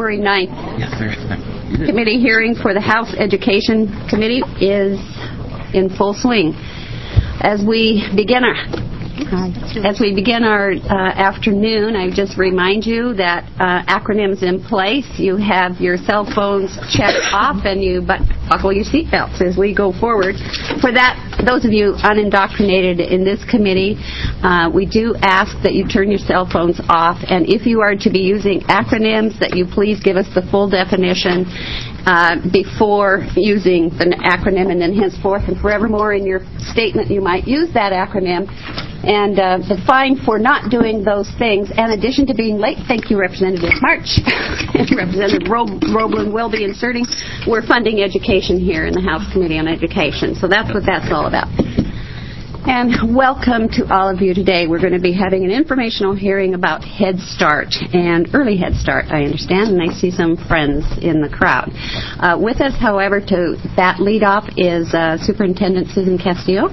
February 9th committee hearing for the House Education Committee is in full swing. As we begin our afternoon, I just remind you that acronyms in place. You have your cell phones checked off, and you buckle your seatbelts as we go forward. For that, those of you unindoctrinated in this committee, we do ask that you turn your cell phones off, and if you are to be using acronyms, that you please give us the full definition before using the acronym, and then henceforth and forevermore in your statement you might use that acronym. And the fine for not doing those things, in addition to being late, thank you, Representative March, and Representative Roblin will be inserting, we're funding education here in the House Committee on Education. So that's what that's all about. And welcome to all of you today. We're going to be having an informational hearing about Head Start and early Head Start, I understand, and I see some friends in the crowd. With us, however, to that lead off is Superintendent Susan Castillo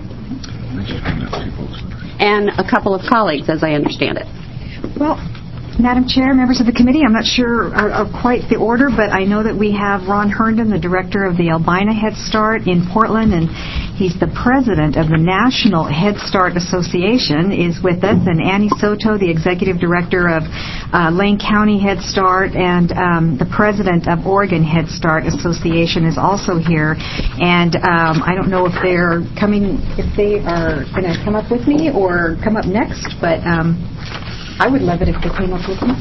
and a couple of colleagues, as I understand it. Well, Madam Chair, members of the committee, I'm not sure of quite the order, but I know that we have Ron Herndon, the director of the Albina Head Start in Portland, and he's the president of the National Head Start Association, is with us, and Annie Soto, the executive director of Lane County Head Start, and the president of Oregon Head Start Association is also here. And I don't know if they are going to come up with me or come up next, but I would love it if they came up with me.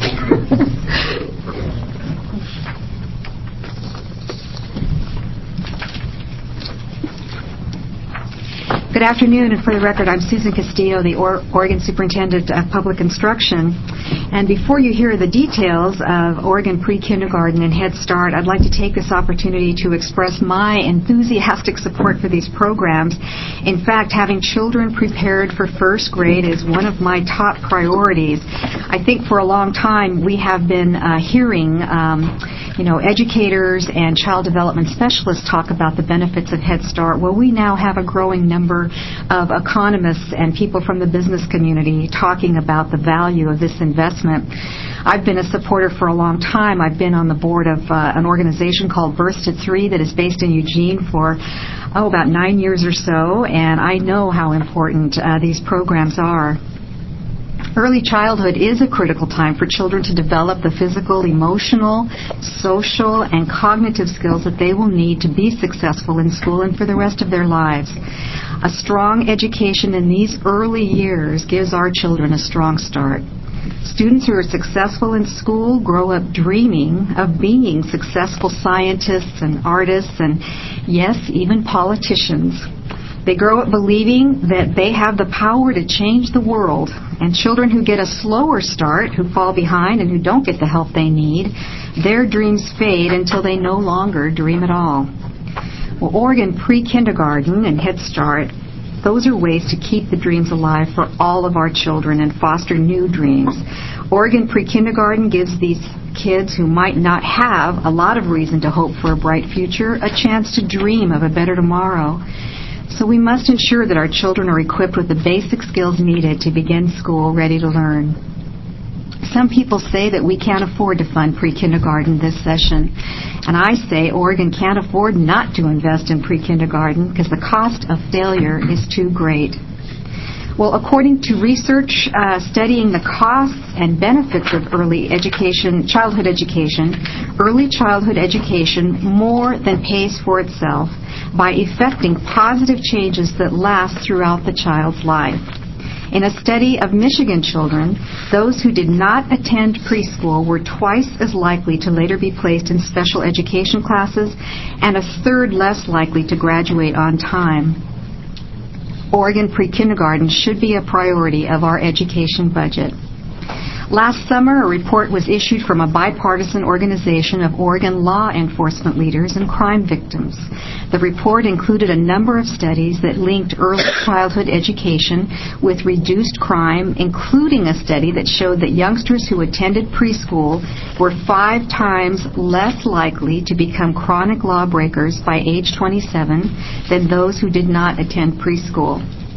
Good afternoon, and for the record, I'm Susan Castillo, the Oregon Superintendent of Public Instruction. And before you hear the details of Oregon Pre-Kindergarten and Head Start, I'd like to take this opportunity to express my enthusiastic support for these programs. In fact, having children prepared for first grade is one of my top priorities. I think for a long time we have been hearing educators and child development specialists talk about the benefits of Head Start. Well, we now have a growing number of economists and people from the business community talking about the value of this investment. I've been a supporter for a long time. I've been on the board of an organization called Birth to 3 that is based in Eugene for about 9 years or so, and I know how important these programs are. Early childhood is a critical time for children to develop the physical, emotional, social, and cognitive skills that they will need to be successful in school and for the rest of their lives. A strong education in these early years gives our children a strong start. Students who are successful in school grow up dreaming of being successful scientists and artists and, yes, even politicians. They grow up believing that they have the power to change the world, and children who get a slower start, who fall behind and who don't get the help they need, their dreams fade until they no longer dream at all. Well, Oregon Pre-Kindergarten and Head Start, those are ways to keep the dreams alive for all of our children and foster new dreams. Oregon Pre-Kindergarten gives these kids who might not have a lot of reason to hope for a bright future a chance to dream of a better tomorrow. So we must ensure that our children are equipped with the basic skills needed to begin school ready to learn. Some people say that we can't afford to fund pre-kindergarten this session. And I say Oregon can't afford not to invest in pre-kindergarten because the cost of failure is too great. Well, according to research studying the costs and benefits of early childhood education more than pays for itself by effecting positive changes that last throughout the child's life. In a study of Michigan children, those who did not attend preschool were twice as likely to later be placed in special education classes and a third less likely to graduate on time. Oregon Pre-Kindergarten should be a priority of our education budget. Last summer, a report was issued from a bipartisan organization of Oregon law enforcement leaders and crime victims. The report included a number of studies that linked early childhood education with reduced crime, including a study that showed that youngsters who attended preschool were 5 times less likely to become chronic lawbreakers by age 27 than those who did not attend preschool.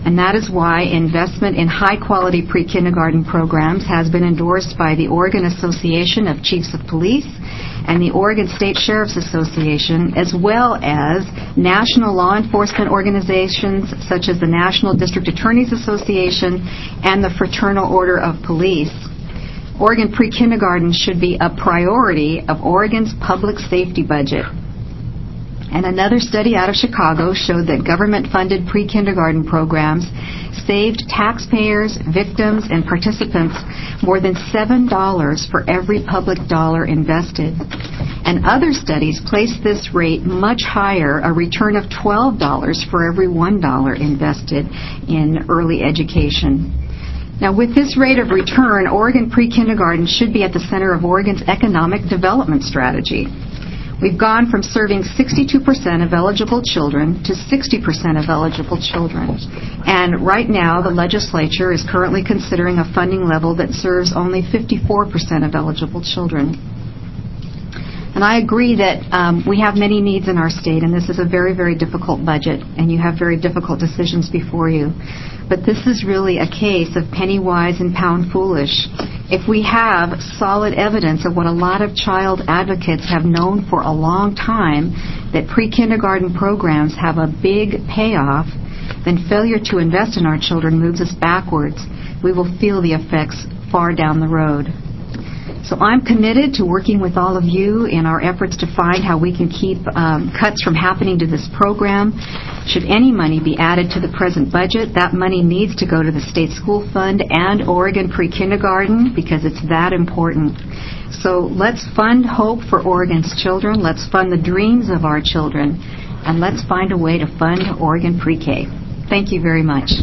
And that is why investment in high-quality pre-kindergarten programs has been endorsed by the Oregon Association of Chiefs of Police and the Oregon State Sheriff's Association, as well as national law enforcement organizations such as the National District Attorneys Association and the Fraternal Order of Police. Oregon pre-kindergarten should be a priority of Oregon's public safety budget. And another study out of Chicago showed that government-funded pre-kindergarten programs saved taxpayers, victims, and participants more than $7 for every public dollar invested. And other studies place this rate much higher, a return of $12 for every $1 invested in early education. Now, with this rate of return, Oregon pre-kindergarten should be at the center of Oregon's economic development strategy. We've gone from serving 62% of eligible children to 60% of eligible children. And right now, the legislature is currently considering a funding level that serves only 54% of eligible children. And I agree that we have many needs in our state, and this is a very, very difficult budget, and you have very difficult decisions before you. But this is really a case of penny wise and pound foolish. If we have solid evidence of what a lot of child advocates have known for a long time, that pre-kindergarten programs have a big payoff, then failure to invest in our children moves us backwards. We will feel the effects far down the road. So I'm committed to working with all of you in our efforts to find how we can keep cuts from happening to this program. Should any money be added to the present budget, that money needs to go to the State School Fund and Oregon Pre-Kindergarten because it's that important. So let's fund hope for Oregon's children. Let's fund the dreams of our children. And let's find a way to fund Oregon Pre-K. Thank you very much.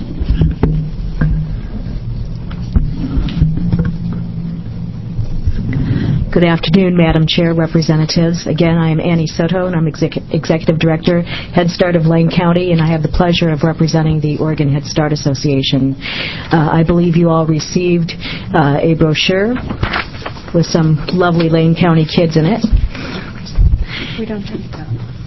Good afternoon, Madam Chair, Representatives. Again, I am Annie Soto, and I'm Executive Director, Head Start of Lane County, and I have the pleasure of representing the Oregon Head Start Association. I believe you all received a brochure with some lovely Lane County kids in it. We don't have to.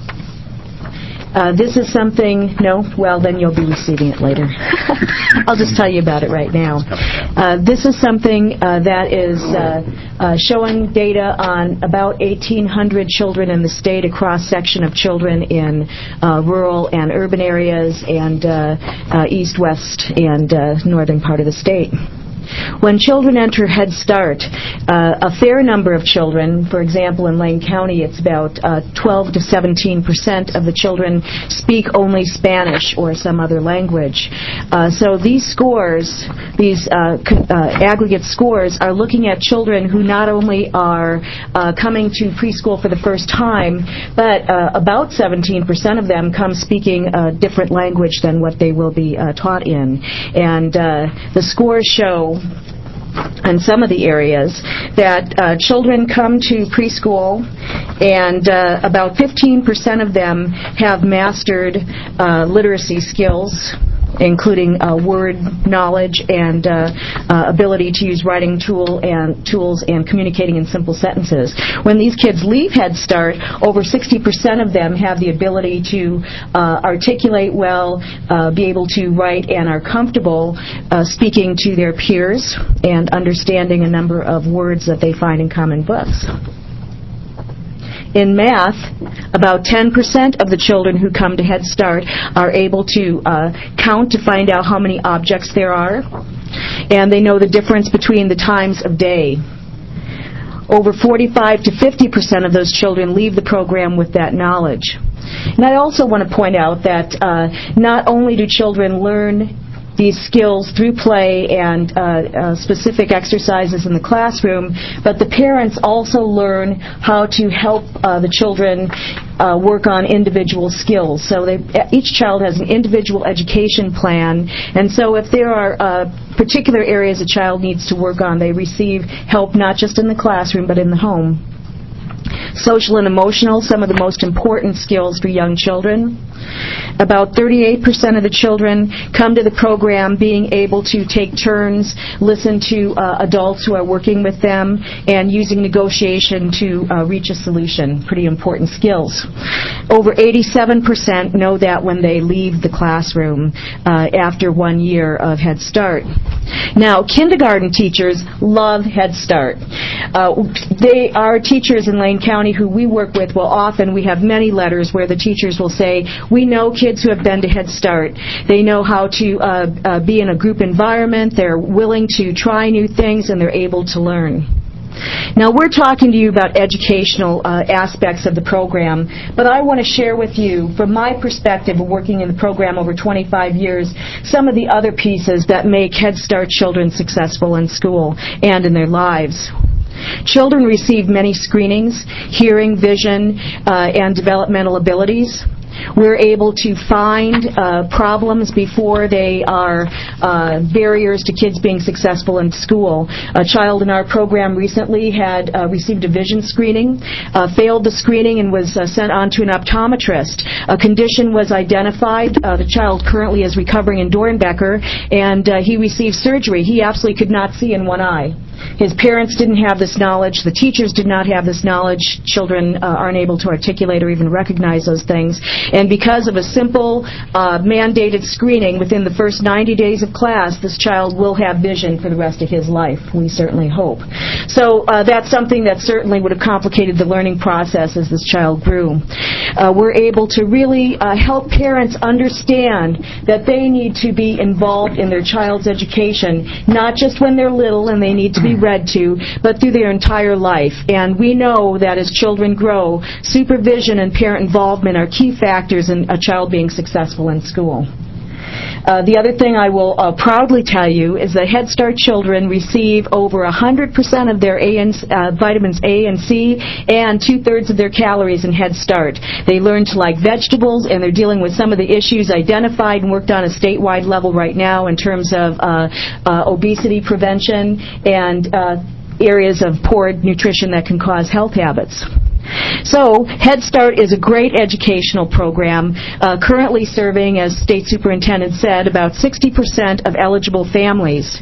This is something, no? Well, then you'll be receiving it later. I'll just tell you about it right now. This is something that is showing data on about 1,800 children in the state, a cross-section of children in rural and urban areas and east, west, and northern part of the state. When children enter Head Start, a fair number of children, for example, in Lane County, it's about 12 to 17% of the children speak only Spanish or some other language. So these scores, these aggregate scores, are looking at children who not only are coming to preschool for the first time, but about 17% of them come speaking a different language than what they will be taught in. And the scores show in some of the areas that children come to preschool and about 15% of them have mastered literacy skills, including word knowledge and ability to use writing tools and communicating in simple sentences. When these kids leave Head Start, over 60% of them have the ability to articulate well, be able to write, and are comfortable speaking to their peers and understanding a number of words that they find in common books. In math, about 10% of the children who come to Head Start are able to count to find out how many objects there are, and they know the difference between the times of day. Over 45 to 50% of those children leave the program with that knowledge. And I also want to point out that not only do children learn these skills through play and specific exercises in the classroom, but the parents also learn how to help the children work on individual skills. So each child has an individual education plan, and so if there are particular areas a child needs to work on, they receive help not just in the classroom but in the home. social and emotional, some of the most important skills for young children. About 38% of the children come to the program being able to take turns, listen to adults who are working with them, and using negotiation to reach a solution. Pretty important skills. Over 87% know that when they leave the classroom after 1 year of Head Start. Now, kindergarten teachers love Head Start. They are teachers in Lane County who we work with. We have many letters where the teachers will say, we know kids who have been to Head Start. They know how to be in a group environment. They're willing to try new things, and they're able to learn. Now, we're talking to you about educational aspects of the program, but I want to share with you, from my perspective of working in the program over 25 years, some of the other pieces that make Head Start children successful in school and in their lives. Children receive many screenings, hearing, vision, and developmental abilities. We're able to find problems before they are barriers to kids being successful in school. A child in our program recently had received a vision screening, failed the screening, and was sent on to an optometrist. A condition was identified. The child currently is recovering in Dornbecker, and he received surgery. He absolutely could not see in one eye. His parents didn't have this knowledge. The teachers did not have this knowledge. Children aren't able to articulate or even recognize those things. And because of a simple mandated screening within the first 90 days of class, this child will have vision for the rest of his life, we certainly hope. So that's something that certainly would have complicated the learning process as this child grew. We're able to really help parents understand that they need to be involved in their child's education, not just when they're little and they need to be read to, but through their entire life. And we know that as children grow, supervision and parent involvement are key factors in a child being successful in school. The other thing I will proudly tell you is that Head Start children receive over 100% of their vitamins A and C and 2/3 of their calories in Head Start. They learn to like vegetables, and they're dealing with some of the issues identified and worked on a statewide level right now in terms of obesity prevention and areas of poor nutrition that can cause health habits. So, Head Start is a great educational program, currently serving, as State Superintendent said, about 60% of eligible families.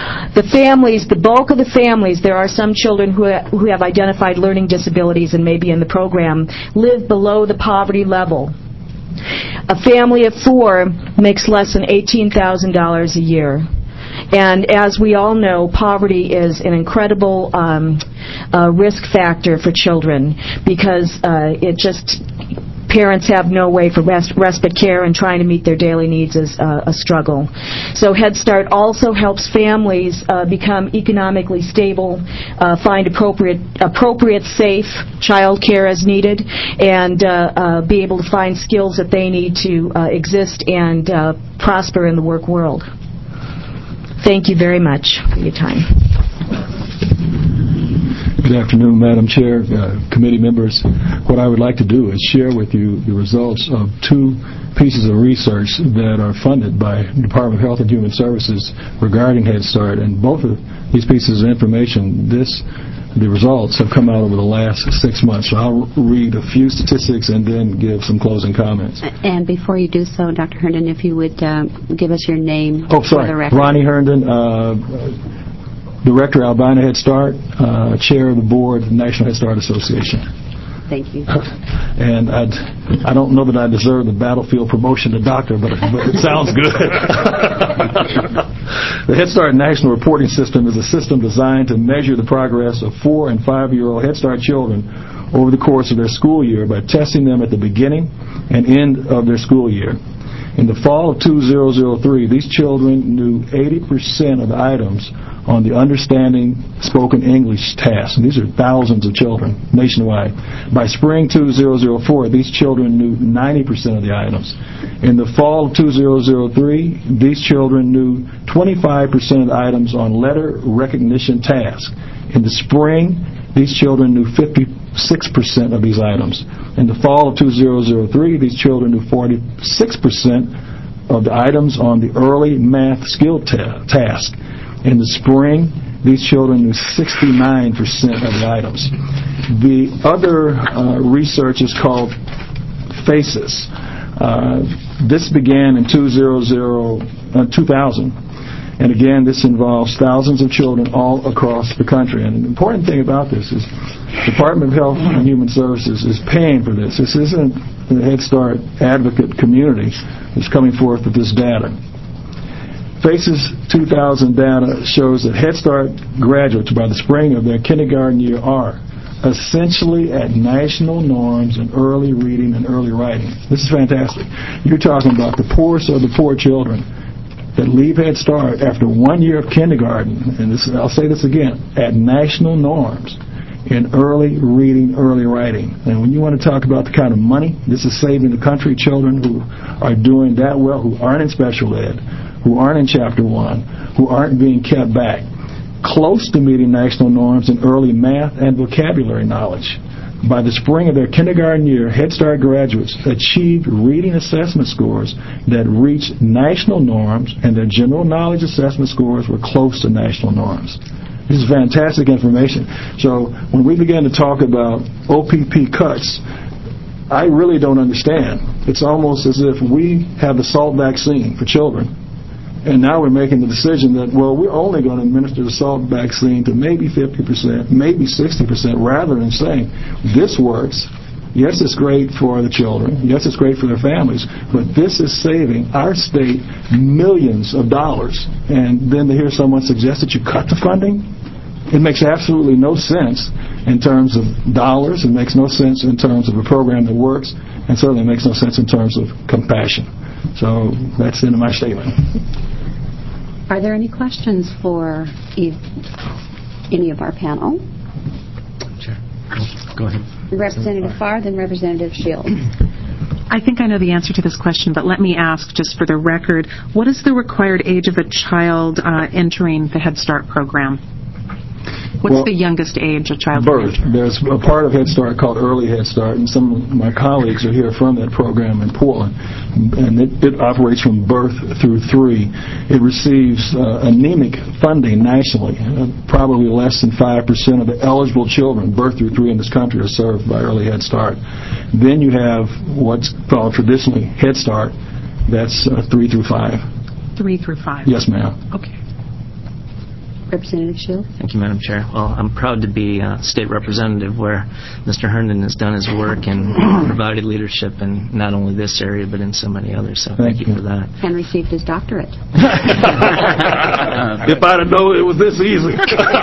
The bulk of the families, there are some children who have identified learning disabilities and may be in the program, live below the poverty level. A family of 4 makes less than $18,000 a year. And as we all know, poverty is an incredible risk factor for children because parents have no way for respite care, and trying to meet their daily needs is a struggle. So Head Start also helps families become economically stable, find appropriate safe child care as needed, and be able to find skills that they need to exist and prosper in the work world. Thank you very much for your time. Good afternoon, Madam Chair, committee members. What I would like to do is share with you the results of 2 pieces of research that are funded by the Department of Health and Human Services regarding Head Start. And both of these pieces of information, the results have come out over the last 6 months. So I'll read a few statistics and then give some closing comments. And before you do so, Dr. Herndon, if you would give us your name for the record. Ronnie Herndon, Director, Albina Head Start, Chair of the Board of the National Head Start Association. Thank you. And I don't know that I deserve the battlefield promotion to doctor, but it sounds good. The Head Start National Reporting System is a system designed to measure the progress of 4- and 5-year-old Head Start children over the course of their school year by testing them at the beginning and end of their school year. In the fall of 2003, these children knew 80% of the items on the Understanding Spoken English task. And these are thousands of children nationwide. By spring 2004, these children knew 90% of the items. In the fall of 2003, these children knew 25% of the items on letter recognition task. In the spring, these children knew 56% of these items. In the fall of 2003, these children knew 46% of the items on the early math skill task. In the spring, these children knew 69% of the items. The other research is called FACES. This began in 2000. And again, this involves thousands of children all across the country. And the important thing about this is the Department of Health and Human Services is paying for this. This isn't the Head Start advocate community that's coming forth with this data. FACES 2000 data shows that Head Start graduates by the spring of their kindergarten year are essentially at national norms in early reading and early writing. This is fantastic. You're talking about the poorest of the poor children that leave Head Start after 1 year of kindergarten, and I'll say this again, at national norms in early reading, early writing. And when you want to talk about the kind of money this is saving the country, children who are doing that well, who aren't in special ed, who aren't in Chapter 1, who aren't being kept back, close to meeting national norms in early math and vocabulary knowledge. By the spring of their kindergarten year, Head Start graduates achieved reading assessment scores that reached national norms, and their general knowledge assessment scores were close to national norms. This is fantastic information. So when we begin to talk about OPP cuts, I really don't understand. It's almost as if we have the SALT vaccine for children, and now we're making the decision that, well, we're only going to administer the SALT vaccine to maybe 50%, maybe 60%, rather than saying, this works. Yes, it's great for the children. Yes, it's great for their families. But this is saving our state millions of dollars. And then to hear someone suggest that you cut the funding, it makes absolutely no sense in terms of dollars. It makes no sense in terms of a program that works. And certainly makes no sense in terms of compassion. So that's the end of my statement. Are there any questions for any of our panel? Sure. Go ahead. Representative Farr, then Representative Shields. I think I know the answer to this question, but let me ask just for the record, what is the required age of a child entering the Head Start program? What's the youngest age a child birth. There's a part of Head Start called Early Head Start, and some of my colleagues are here from that program in Portland. And it operates from birth through 3. It receives anemic funding nationally. Probably less than 5% of the eligible children, birth through 3 in this country, are served by Early Head Start. Then you have what's called traditionally Head Start. That's 3 through 5. 3 through 5? Yes, ma'am. Okay. Representative Shields. Thank you, Madam Chair. Well, I'm proud to be a state representative where Mr. Herndon has done his work and provided leadership in not only this area but in so many others. So thank you for that. And received his doctorate. If I'd have known it was this easy.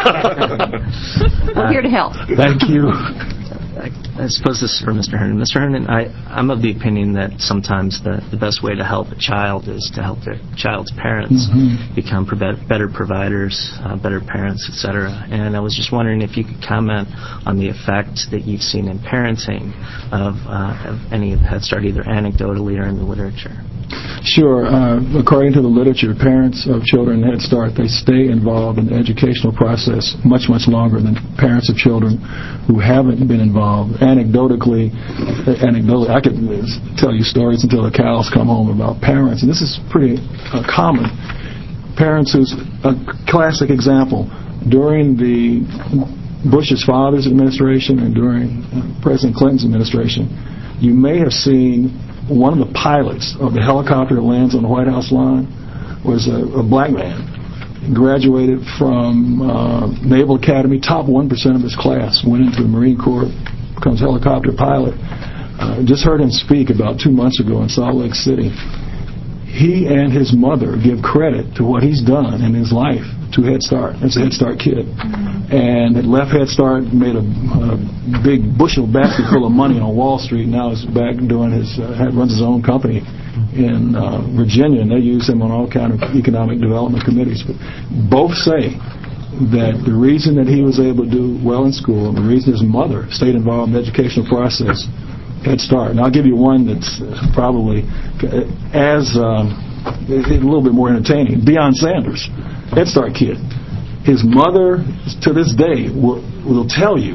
We're here to help. Thank you. I suppose this is for Mr. Herndon. Mr. Herndon, I'm of the opinion that sometimes the best way to help a child is to help the child's parents become better providers, better parents, etc. And I was just wondering if you could comment on the effect that you've seen in parenting of any of Head Start, either anecdotally or in the literature. Sure. According to the literature, parents of children in Head Start, they stay involved in the educational process much, much longer than parents of children who haven't been involved. Anecdotally, I could tell you stories until the cows come home about parents, and this is pretty common. Parents who's a classic example. During the Bush's father's administration and during President Clinton's administration, you may have seen one of the pilots of the helicopter that lands on the White House lawn was a black man. He graduated from Naval Academy, top 1% of his class, went into the Marine Corps, becomes a helicopter pilot. Just heard him speak about 2 months ago in Salt Lake City. He and his mother give credit to what he's done in his life to Head Start as a Head Start kid. And it left Head Start, made a big bushel basket full of money on Wall Street. Now he's back doing runs his own company in Virginia, and they use him on all kind of economic development committees. But both say that the reason that he was able to do well in school and the reason his mother stayed involved in the educational process, Head Start. And I'll give you one that's probably as a little bit more entertaining. Deion Sanders, Head Start kid. His mother, to this day, will tell you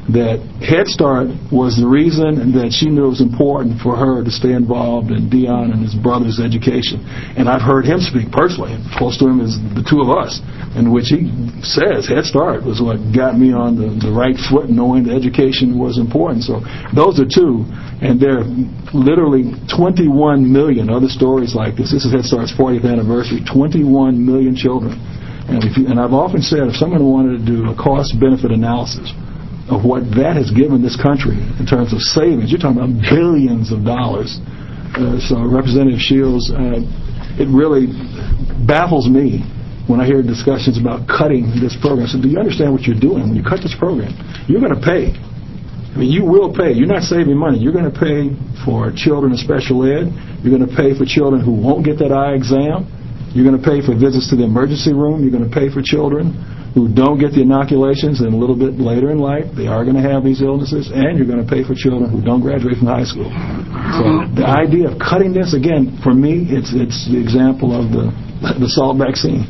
that Head Start was the reason that she knew it was important for her to stay involved in Dion and his brother's education. And I've heard him speak personally, close to him as the two of us, in which he says Head Start was what got me on the right foot, knowing that education was important. So those are two, and there are literally 21 million other stories like this. This is Head Start's 40th anniversary, 21 million children. And I've often said, if someone wanted to do a cost-benefit analysis of what that has given this country in terms of savings, you're talking about billions of dollars. So Representative Shields, it really baffles me when I hear discussions about cutting this program. So do you understand what you're doing? When you cut this program, you're going to pay. I mean, you will pay. You're not saving money. You're going to pay for children in special ed. You're going to pay for children who won't get that eye exam. You're going to pay for visits to the emergency room. You're going to pay for children who don't get the inoculations, and a little bit later in life, they are going to have these illnesses, and you're going to pay for children who don't graduate from high school. So the idea of cutting this, again, for me, it's the example of the Salk vaccine.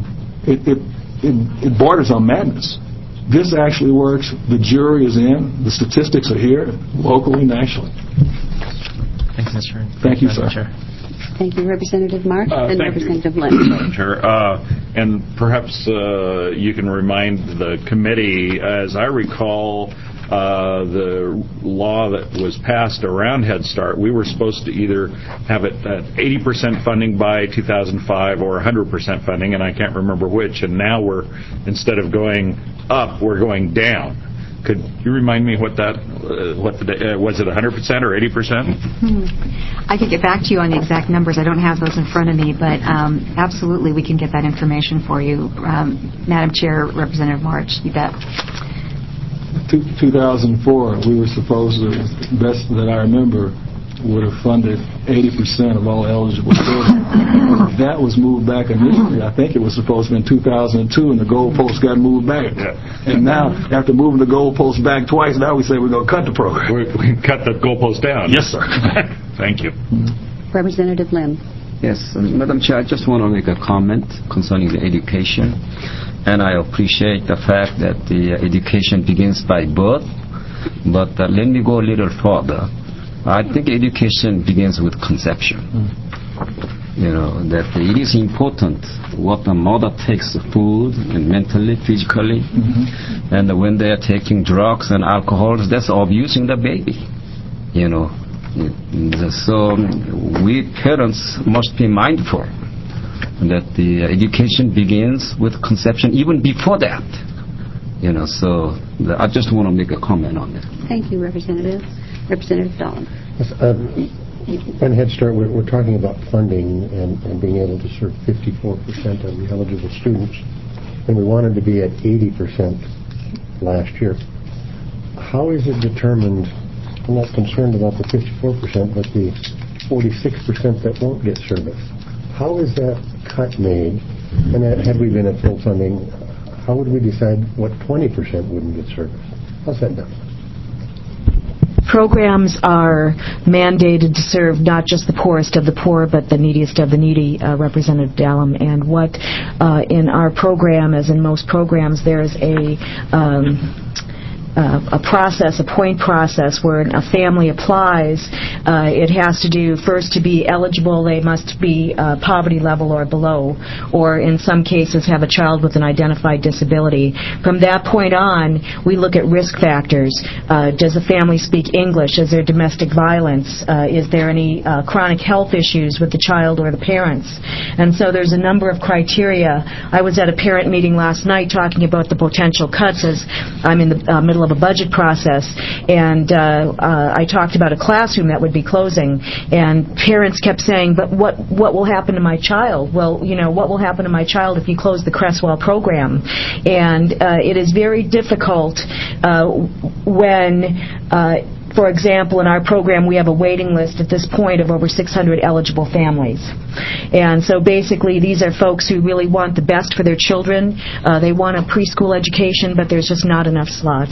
It borders on madness. This actually works. The jury is in. The statistics are here, locally, nationally. Thank you, Mr. Thank you, sir. Chair. Thank you, Representative March and Representative you, Lynn. Madam Chair. And perhaps you can remind the committee, as I recall, the law that was passed around Head Start, we were supposed to either have it at 80% funding by 2005 or 100% funding, and I can't remember which. And now we're, instead of going up, we're going down. Could you remind me what was it 100% or 80%? I could get back to you on the exact numbers. I don't have those in front of me, but absolutely we can get that information for you. Madam Chair, Representative March, you bet. 2004, we were supposed to, best that I remember, would have funded 80% of all eligible children. That was moved back initially. I think it was supposed to be in 2002, and the goalpost got moved back. Yeah. And now, after moving the goalpost back twice, now we say we're going to cut the program. We can cut the goalpost down. Yes, sir. Thank you. Representative Lim. Yes, Madam Chair, I just want to make a comment concerning the education. And I appreciate the fact that the education begins by birth. But let me go a little further. I think education begins with conception. You know, that it is important what the mother takes food and mentally, physically. And when they are taking drugs and alcohols, that's abusing the baby. You know, so we parents must be mindful that the education begins with conception, even before that. You know, so I just want to make a comment on that. Thank you, Representative. Representative Dolan. Yes, on Head Start, we're talking about funding and being able to serve 54% of the eligible students, and we wanted to be at 80% last year. How is it determined? I'm not concerned about the 54%, but the 46% that won't get service. How is that cut made? And had we been at full funding, how would we decide what 20% wouldn't get service? How's that done? Programs are mandated to serve not just the poorest of the poor, but the neediest of the needy, Representative Dallam. And what in our program, as in most programs, there's a process, a point process, where a family applies. It has to do, first, to be eligible, they must be poverty level or below, or in some cases have a child with an identified disability. From that point on, we look at risk factors. Does the family speak English? Is there domestic violence? Is there any chronic health issues with the child or the parents? And so there's a number of criteria. I was at a parent meeting last night talking about the potential cuts, as I'm in the middle of a budget process, and I talked about a classroom that would be closing, and parents kept saying, but what will happen to my child? Well, you know, what will happen to my child if you close the Cresswell program? And it is very difficult when for example, in our program, we have a waiting list at this point of over 600 eligible families. And so basically, these are folks who really want the best for their children. They want a preschool education, but there's just not enough slots.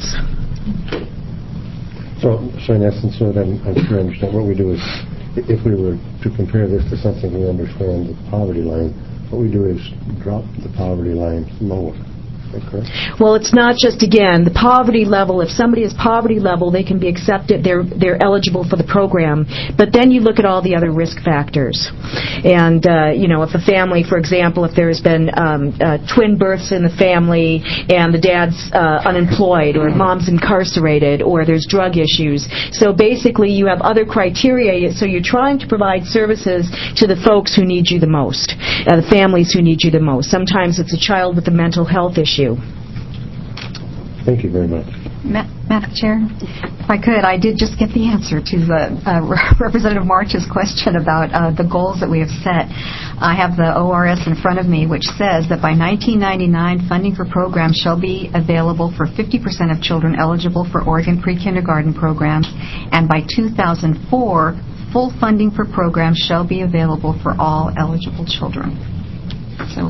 So in essence, so that I'm sure I understand, what we do is, if we were to compare this to something we understand, the poverty line, what we do is drop the poverty line lower. Well, it's not just, again, the poverty level. If somebody is poverty level, they can be accepted. They're eligible for the program. But then you look at all the other risk factors. And, if a family, for example, if there's been twin births in the family and the dad's unemployed or mom's incarcerated or there's drug issues. So basically you have other criteria. So you're trying to provide services to the folks who need you the most, the families who need you the most. Sometimes it's a child with a mental health issue. Thank you very much. Madam Chair, if I could, I did just get the answer to Representative March's question about the goals that we have set. I have the ORS in front of me, which says that by 1999, funding for programs shall be available for 50% of children eligible for Oregon pre-kindergarten programs, and by 2004, full funding for programs shall be available for all eligible children. So.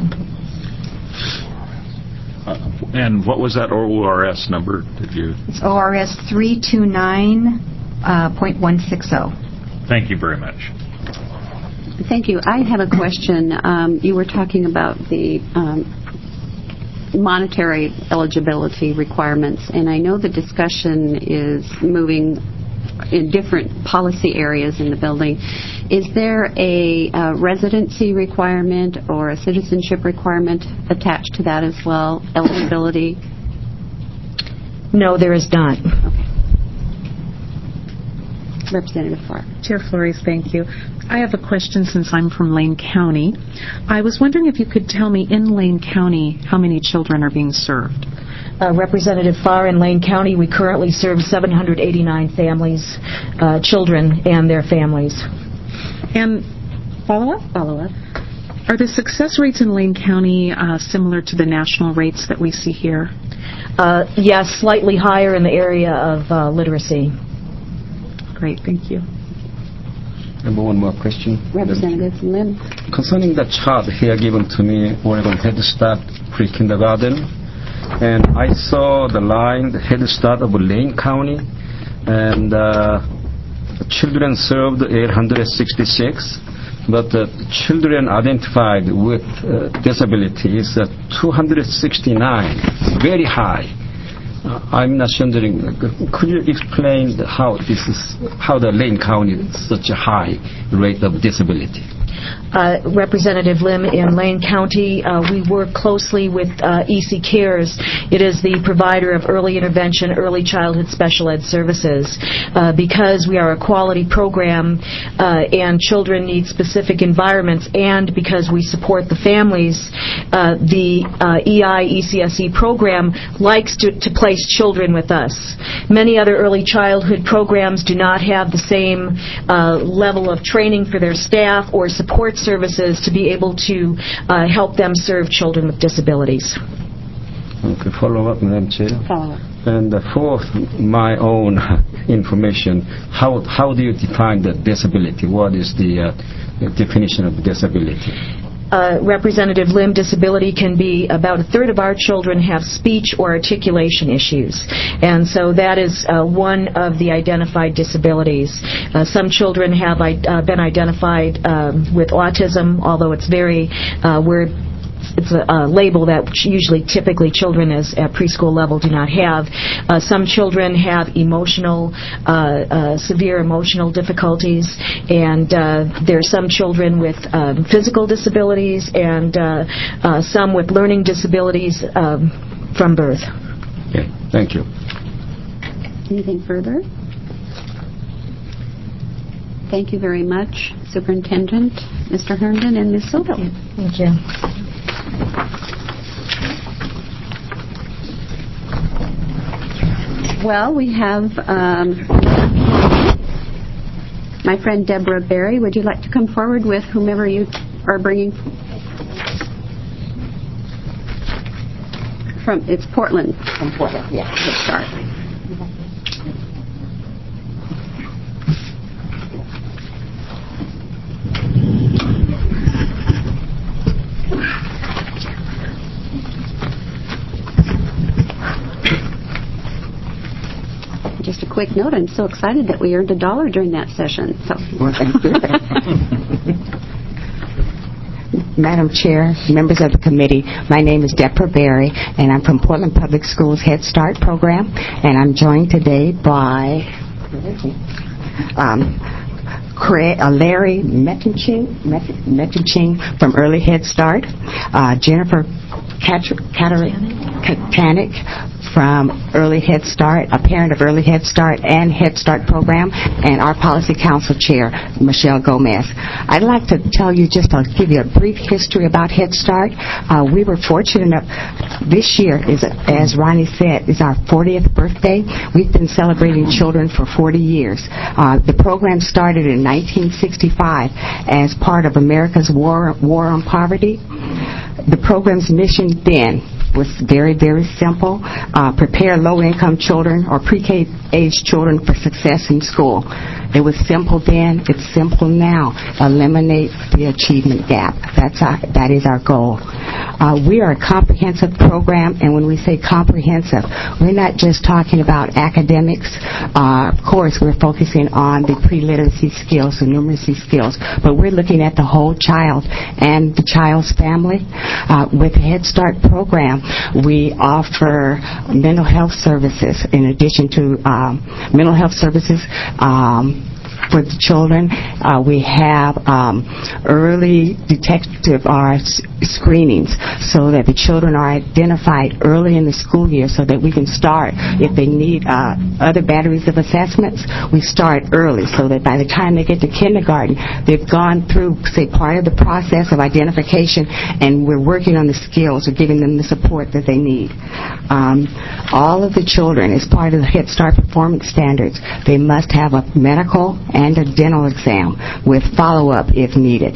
And what was that ORS number? It's ORS 329.160. Thank you very much. Thank you. I have a question. You were talking about the monetary eligibility requirements, and I know the discussion is moving in different policy areas in the building. Is there a residency requirement or a citizenship requirement attached to that as well, eligibility? No, there is not. Okay. Representative Farr. Chair Flores, thank you. I have a question since I'm from Lane County. I was wondering if you could tell me in Lane County how many children are being served. Representative Farr, in Lane County, we currently serve 789 families, children and their families. And follow-up? Follow-up. Are the success rates in Lane County similar to the national rates that we see here? Yes, slightly higher in the area of literacy. Great, thank you. One more question. Representative Lim. Concerning the chart here given to me, Oregon Head Start pre-kindergarten, and I saw the line, the Head Start of Lane County, and the children served 866, but the children identified with disabilities 269, very high. I'm not wondering, could you explain how the Lane County is such a high rate of disability? Representative Lim, in Lane County, we work closely with EC Cares. It is the provider of early intervention, early childhood special ed services. Because we are a quality program and children need specific environments, and because we support the families, the ECSE program likes to place children with us. Many other early childhood programs do not have the same level of training for their staff or support services to be able to help them serve children with disabilities. Okay, follow up, Madam Chair. Follow up. And for my own information, how do you define the disability? What is the definition of disability? Representative Lim, disability can be about a third of our children have speech or articulation issues, and so that is one of the identified disabilities. Some children have been identified with autism, although it's it's a label that usually typically children at preschool level do not have. Some children have severe emotional difficulties, and there are some children with physical disabilities and some with learning disabilities from birth. Okay, thank you. Anything further? Thank you very much, Superintendent, Mr. Herndon, and Ms. Soto. Thank you. Well, we have my friend Deborah Berry. Would you like to come forward with whomever you are bringing from? It's Portland. From Portland, yeah. Let's start. Just a quick note, I'm so excited that we earned $1 during that session. So. Well, thank you. Madam Chair, members of the committee, my name is Deborah Berry, and I'm from Portland Public Schools Head Start program, and I'm joined today by Larry Metuching from Early Head Start, Jennifer Katanic from Early Head Start, a parent of Early Head Start and Head Start program, and our Policy Council Chair, Michelle Gomez. I'd like to tell you, I'll give you a brief history about Head Start. We were fortunate enough, this year, as Ronnie said, is our 40th birthday. We've been celebrating children for 40 years. The program started in 1965 as part of America's war on poverty. The program's mission then was very, very simple. Prepare low-income children or pre-K age children for success in school. It was simple then. It's simple now. Eliminate the achievement gap. That is our goal. We are a comprehensive program, and when we say comprehensive, we're not just talking about academics. Of course, we're focusing on the pre-literacy skills, the numeracy skills, but we're looking at the whole child and the child's family. With the Head Start program, we offer mental health services in addition to mental health services for the children. We have early detective screenings so that the children are identified early in the school year so that we can start. If they need other batteries of assessments, we start early so that by the time they get to kindergarten, they've gone through, say, part of the process of identification, and we're working on the skills or giving them the support that they need. All of the children, as part of the Head Start performance standards, they must have a medical and a dental exam with follow-up if needed.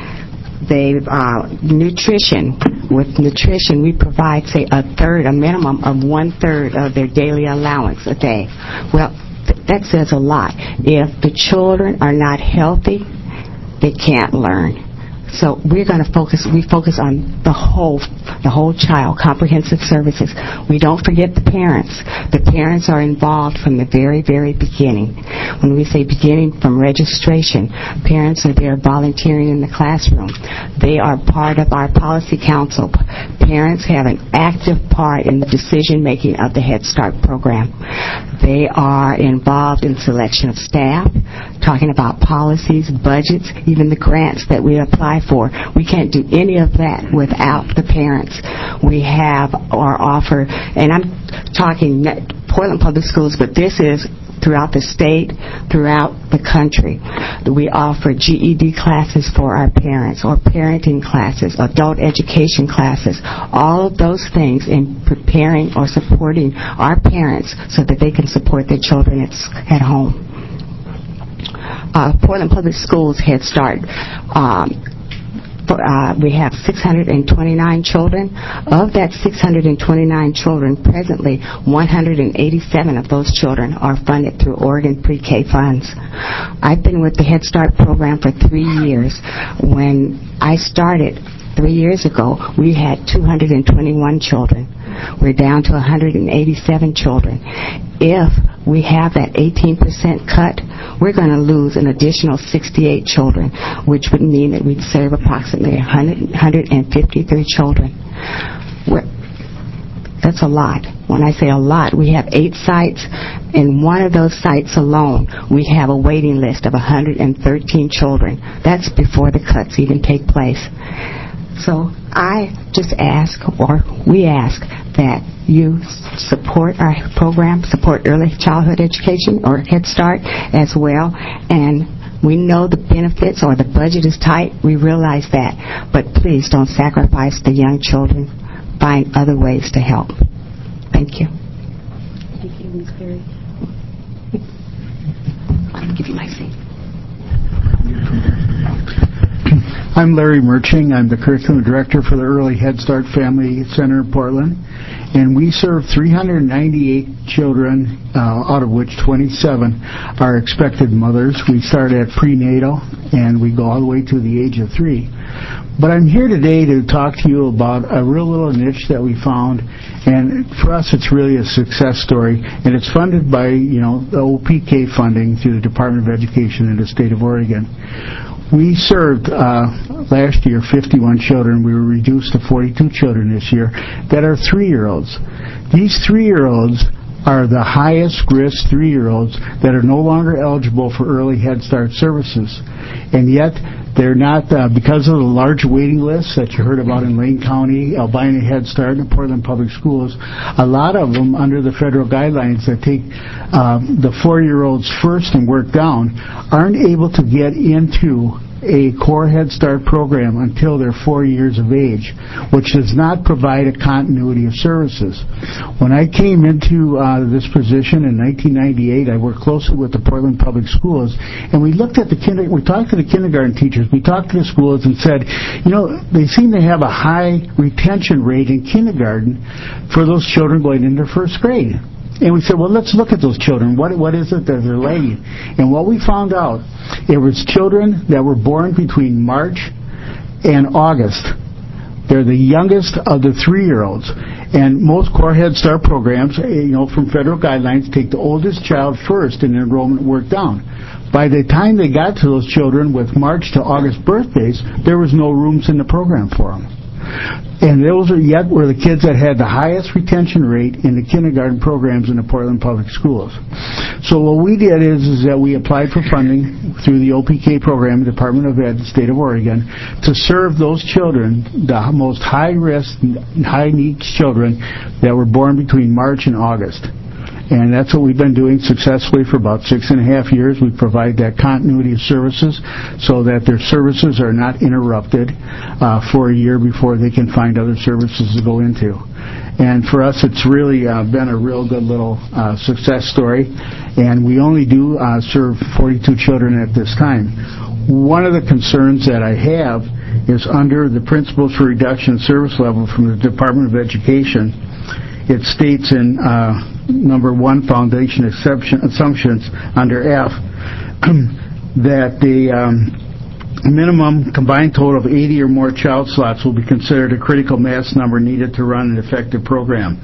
Nutrition. With nutrition, we provide, say, a minimum of 1/3 of their daily allowance a day. Well, that says a lot. If the children are not healthy, they can't learn. So we focus on the whole child, comprehensive services. We don't forget the parents. The parents are involved from the very, very beginning. When we say beginning, from registration, parents are there volunteering in the classroom. They are part of our policy council. Parents have an active part in the decision-making of the Head Start program. They are involved in selection of staff, talking about policies, budgets, even the grants that we apply for. We can't do any of that without the parents. We have our offer, and I'm talking Portland Public Schools, but this is throughout the state, throughout the country. We offer GED classes for our parents, or parenting classes, adult education classes, all of those things in preparing or supporting our parents so that they can support their children at home. Portland Public Schools Head Start. We have 629 children. Of that 629 children, presently 187 of those children are funded through Oregon Pre-K funds. I've been with the Head Start program for 3 years. When I started 3 years ago, we had 221 children. We're down to 187 children. If we have that 18% cut, we're going to lose an additional 68 children, which would mean that we'd serve approximately 153 children. That's a lot. When I say a lot, we have 8 sites. In one of those sites alone, we have a waiting list of 113 children. That's before the cuts even take place. So I just ask, or we ask, that you support our program, support early childhood education, or Head Start as well. And we know the benefits, or the budget is tight. We realize that. But please don't sacrifice the young children. Find other ways to help. Thank you. Thank you, Ms. Berry. I'll give you my seat. I'm Larry Murching. I'm the Curriculum Director for the Early Head Start Family Center in Portland. And we serve 398 children, out of which 27 are expected mothers. We start at prenatal, and we go all the way to the age of 3. But I'm here today to talk to you about a real little niche that we found, and for us it's really a success story, and it's funded by, the OPK funding through the Department of Education in the state of Oregon. We served last year 51 children. We were reduced to 42 children this year that are 3-year-olds. These 3-year-olds are the highest risk 3-year-olds that are no longer eligible for early Head Start services. And yet, they're not, because of the large waiting lists that you heard about in Lane County, Albina Head Start, and Portland Public Schools, a lot of them under the federal guidelines that take the 4-year-olds first and work down aren't able to get into a core Head Start program until they're 4 years of age, which does not provide a continuity of services. When I came into this position in 1998, I worked closely with the Portland Public Schools, and we looked at we talked to the kindergarten teachers, we talked to the schools and said, they seem to have a high retention rate in kindergarten for those children going into first grade. And we said, well, let's look at those children. What is it that they're lagging? And what we found out, it was children that were born between March and August. They're the youngest of the 3-year-olds. And most core Head Start programs, from federal guidelines, take the oldest child first and enrollment work down. By the time they got to those children with March to August birthdays, there was no rooms in the program for them. And those were the kids that had the highest retention rate in the kindergarten programs in the Portland Public Schools. So what we did is that we applied for funding through the OPK program, the Department of Ed, the state of Oregon, to serve those children, the most high-risk, high-needs children that were born between March and August. And that's what we've been doing successfully for about 6.5 years. We provide that continuity of services so that their services are not interrupted for a year before they can find other services to go into. And for us, it's really been a real good little success story. And we only do serve 42 children at this time. One of the concerns that I have is under the Principles for Reduction in Service Level from the Department of Education, it states in number 1, foundation assumptions under F, that the minimum combined total of 80 or more child slots will be considered a critical mass number needed to run an effective program.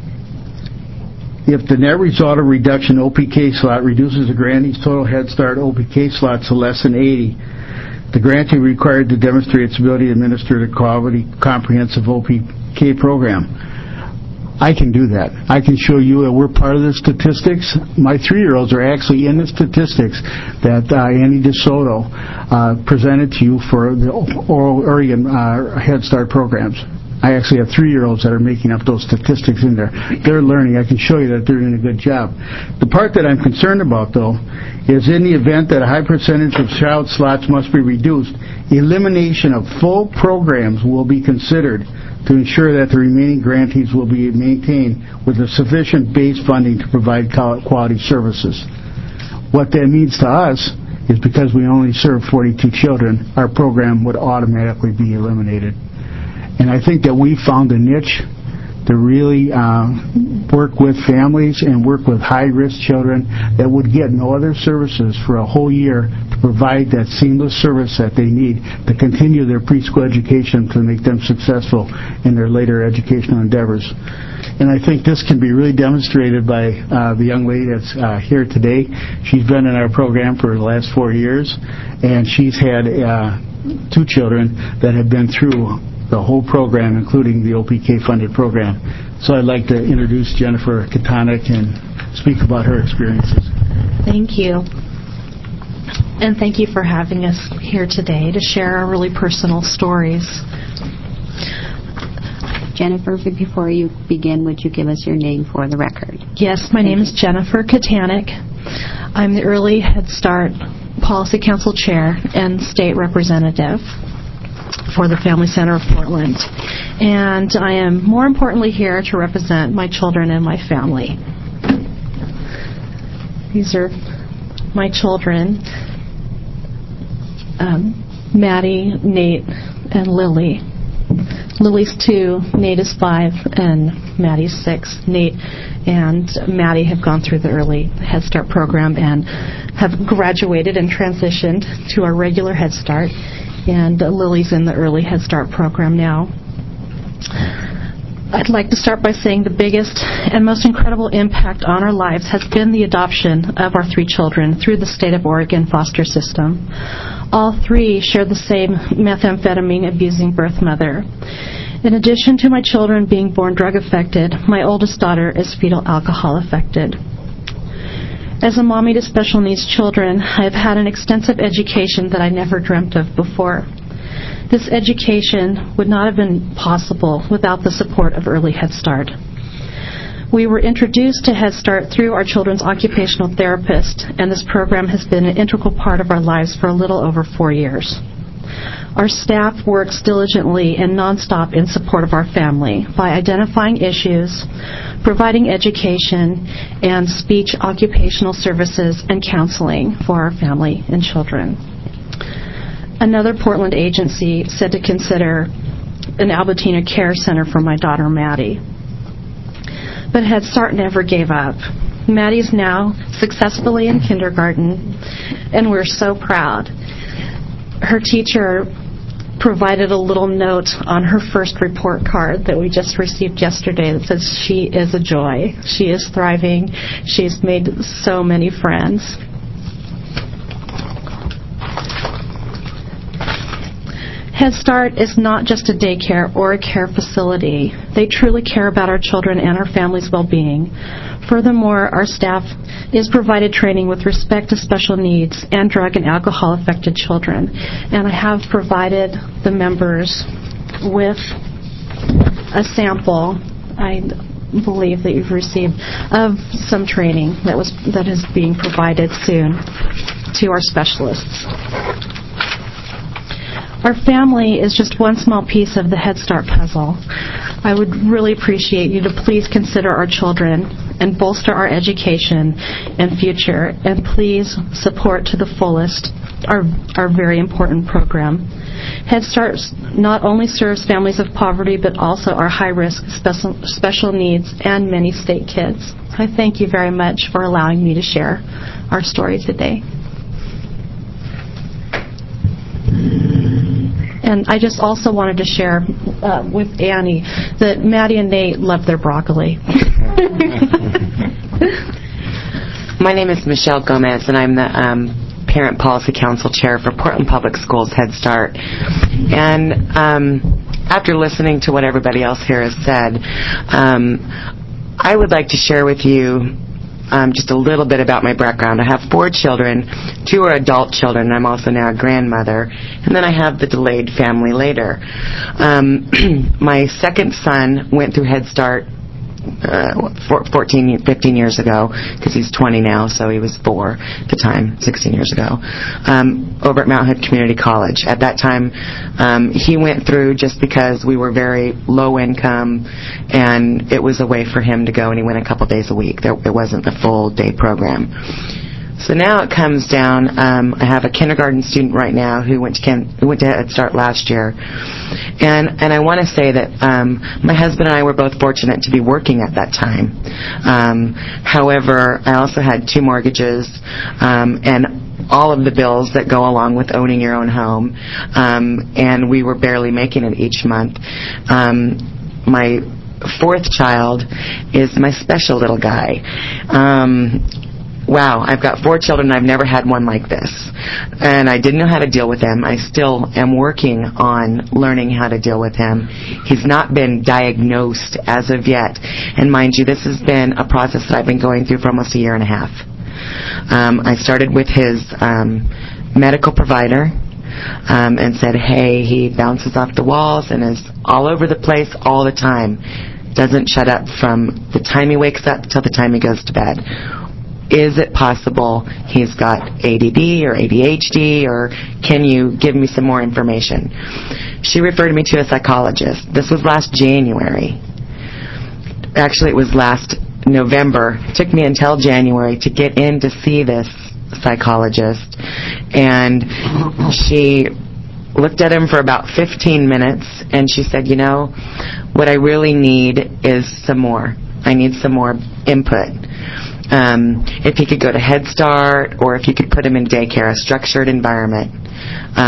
If the net result of reduction OPK slot reduces the grantee's total Head Start OPK slots to less than 80, the grantee required to demonstrate its ability to administer the quality comprehensive OPK program. I can do that. I can show you that we're part of the statistics. My 3-year-olds are actually in the statistics that Annie DeSoto presented to you for the Oregon Head Start programs. I actually have 3-year-olds that are making up those statistics in there. They're learning. I can show you that they're doing a good job. The part that I'm concerned about, though, is in the event that a high percentage of child slots must be reduced, elimination of full programs will be considered to ensure that the remaining grantees will be maintained with a sufficient base funding to provide quality services. What that means to us is because we only serve 42 children, our program would automatically be eliminated. And I think that we found a niche to really work with families and work with high-risk children that would get no other services for a whole year to provide that seamless service that they need to continue their preschool education to make them successful in their later educational endeavors. And I think this can be really demonstrated by the young lady that's here today. She's been in our program for the last 4 years, and she's had 2 children that have been through the whole program, including the OPK-funded program. So I'd like to introduce Jennifer Katanek and speak about her experiences. Thank you. And thank you for having us here today to share our really personal stories. Jennifer, before you begin, would you give us your name for the record? Yes, my name is Jennifer Katanek. I'm the Early Head Start Policy Council Chair and State Representative for the Family Center of Portland. And I am more importantly here to represent my children and my family. These are my children, Maddie, Nate, and Lily. Lily's 2, Nate is 5, and Maddie's 6. Nate and Maddie have gone through the Early Head Start program and have graduated and transitioned to our regular Head Start. And Lily's in the Early Head Start program now. I'd like to start by saying the biggest and most incredible impact on our lives has been the adoption of our 3 children through the state of Oregon foster system. All 3 share the same methamphetamine-abusing birth mother. In addition to my children being born drug-affected, my oldest daughter is fetal alcohol-affected. As a mommy to special needs children, I have had an extensive education that I never dreamt of before. This education would not have been possible without the support of Early Head Start. We were introduced to Head Start through our children's occupational therapist, and this program has been an integral part of our lives for a little over 4 years. Our staff works diligently and nonstop in support of our family by identifying issues, providing education, and speech occupational services and counseling for our family and children. Another Portland agency said to consider an Albertina Care Center for my daughter, Maddie. But Head Start never gave up. Maddie's now successfully in kindergarten, and we're so proud. Her teacher provided a little note on her first report card that we just received yesterday that says she is a joy. She is thriving. She's made so many friends. Head Start is not just a daycare or a care facility. They truly care about our children and our families' well-being. Furthermore, our staff is provided training with respect to special needs and drug and alcohol-affected children. And I have provided the members with a sample, I believe that you've received, of some training that is being provided soon to our specialists. Our family is just one small piece of the Head Start puzzle. I would really appreciate you to please consider our children and bolster our education and future, and please support to the fullest our very important program. Head Start not only serves families of poverty, but also our high-risk special needs and many state kids. I thank you very much for allowing me to share our story today. And I just also wanted to share with Annie that Maddie and Nate love their broccoli. My name is Michelle Gomez, and I'm the Parent Policy Council Chair for Portland Public Schools Head Start. And after listening to what everybody else here has said, I would like to share with you just a little bit about my background. I have 4 children. 2 are adult children. I'm also now a grandmother. And then I have the delayed family later. My second son went through Head Start 15 years ago, because he's 20 now, so he was 4 at the time, 16 years ago, over at Mount Hood Community College. At that time, he went through just because we were very low income, and it was a way for him to go, and he went a couple days a week. It wasn't a full day program. So now it comes down, I have a kindergarten student right now who went to Head Start last year. And I want to say that my husband and I were both fortunate to be working at that time. However, I also had 2 mortgages and all of the bills that go along with owning your own home. And we were barely making it each month. My 4th child is my special little guy. Wow, I've got 4 children. I've never had one like this. And I didn't know how to deal with him. I still am working on learning how to deal with him. He's not been diagnosed as of yet. And mind you, this has been a process that I've been going through for almost a year and a half. I started with his medical provider and said, hey, he bounces off the walls and is all over the place all the time. Doesn't shut up from the time he wakes up till the time he goes to bed. Is it possible he's got ADD or ADHD, or can you give me some more information? She referred me to a psychologist. This was last January. Actually, it was last November. It took me until January to get in to see this psychologist. And she looked at him for about 15 minutes, and she said, you know, what I really need is some more. I need some more input. If he could go to Head Start, or if you could put him in daycare, a structured environment.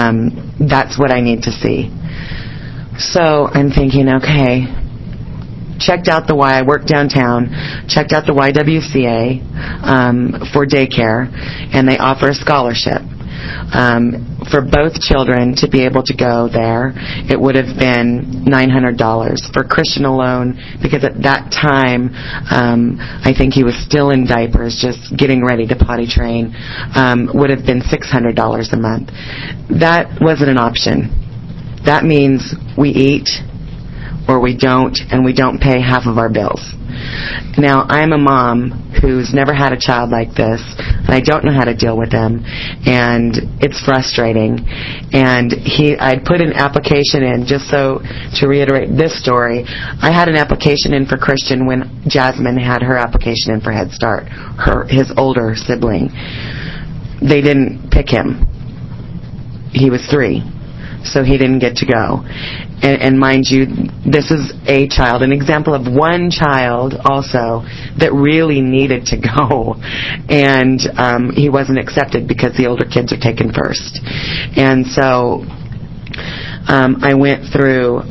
That's what I need to see. So I'm thinking, okay, checked out I worked downtown, checked out the YWCA for daycare, and they offer a scholarship. For both children to be able to go there, it would have been $900. For Christian alone, because at that time, I think he was still in diapers, just getting ready to potty train, would have been $600 a month. That wasn't an option. That means we eat or we don't, and we don't pay half of our bills. Now, I'm a mom who's never had a child like this, and I don't know how to deal with them, and it's frustrating. And I'd put an application in, just so to reiterate this story, I had an application in for Christian when Jasmine had her application in for Head Start, his older sibling. They didn't pick him. He was 3, so he didn't get to go. And mind you, this is a child, an example of one child also that really needed to go. And he wasn't accepted because the older kids are taken first. And so I went through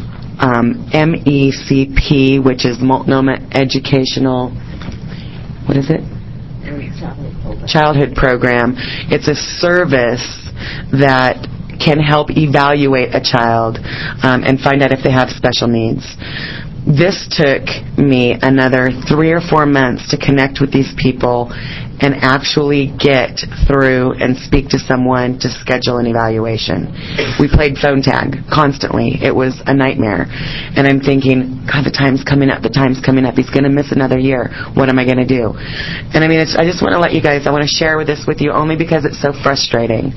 MECP, which is Multnomah Educational, what is it? Childhood Program. It's a service that can help evaluate a child and find out if they have special needs. This took me another 3 or 4 months to connect with these people and actually get through and speak to someone to schedule an evaluation. We played phone tag constantly. It was a nightmare. And I'm thinking, God, the time's coming up. He's going to miss another year. What am I going to do? And I mean, I just want to let you guys, I want to share this with you only because it's so frustrating.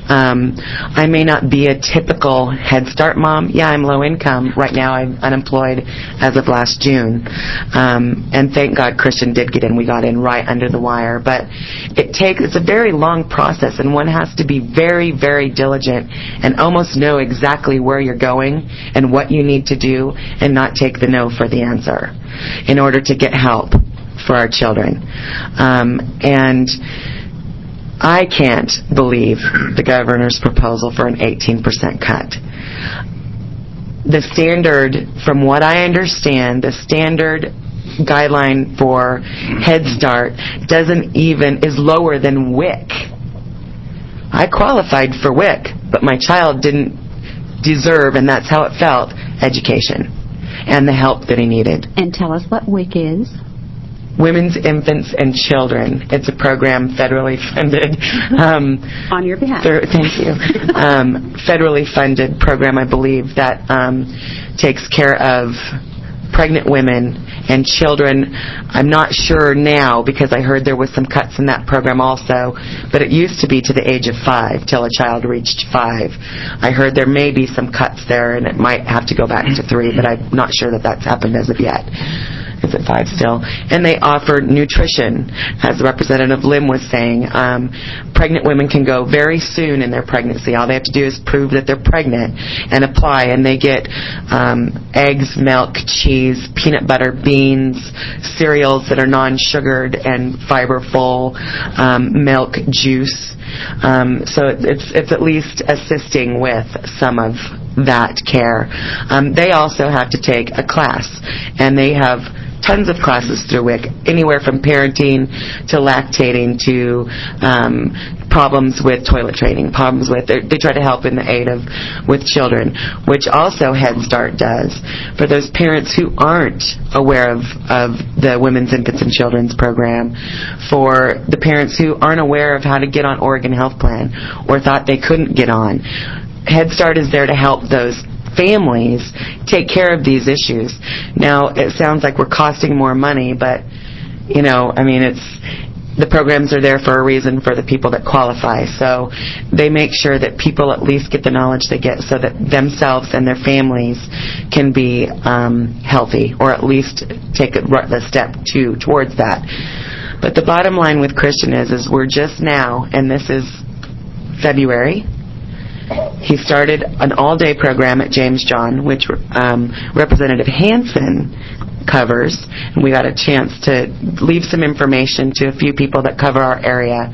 I may not be a typical Head Start mom. Yeah, I'm low income. Right now I'm unemployed as of last June. And thank God Christian did get in. We got in right under the wire. But it's a very long process, and one has to be very, very diligent and almost know exactly where you're going and what you need to do and not take the no for the answer in order to get help for our children. And I can't believe the governor's proposal for an 18% cut. The standard, from what I understand, the standard guideline for Head Start is lower than WIC. I qualified for WIC, but my child didn't deserve, and that's how it felt, education and the help that he needed. And tell us what WIC is. Women's, Infants, and Children. It's a program federally funded. On your behalf. Thank you. Federally funded program, I believe, that takes care of pregnant women and children. I'm not sure now because I heard there was some cuts in that program also, but it used to be to the age of 5, till a child reached 5. I heard there may be some cuts there, and it might have to go back to 3, but I'm not sure that that's happened as of yet. Is it 5 still? And they offer nutrition, as Representative Lim was saying. Pregnant women can go very soon in their pregnancy. All they have to do is prove that they're pregnant and apply, and they get eggs, milk, cheese, peanut butter, beans, cereals that are non-sugared and fiber-full, milk, juice. So it's at least assisting with some of that care. They also have to take a class, and they have tons of classes through WIC, anywhere from parenting to lactating to problems with toilet training, they try to help in the aid with children, which also Head Start does. For those parents who aren't aware of the Women's, Infants, and Children's program, for the parents who aren't aware of how to get on Oregon Health Plan or thought they couldn't get on, Head Start is there to help those families take care of these issues. Now, it sounds like we're costing more money, but, the programs are there for a reason for the people that qualify. So they make sure that people at least get the knowledge they get so that themselves and their families can be healthy, or at least take the step towards that. But the bottom line with Christian is we're just now, and this is February, he started an all-day program at James John, which Representative Hansen covers, and we got a chance to leave some information to a few people that cover our area.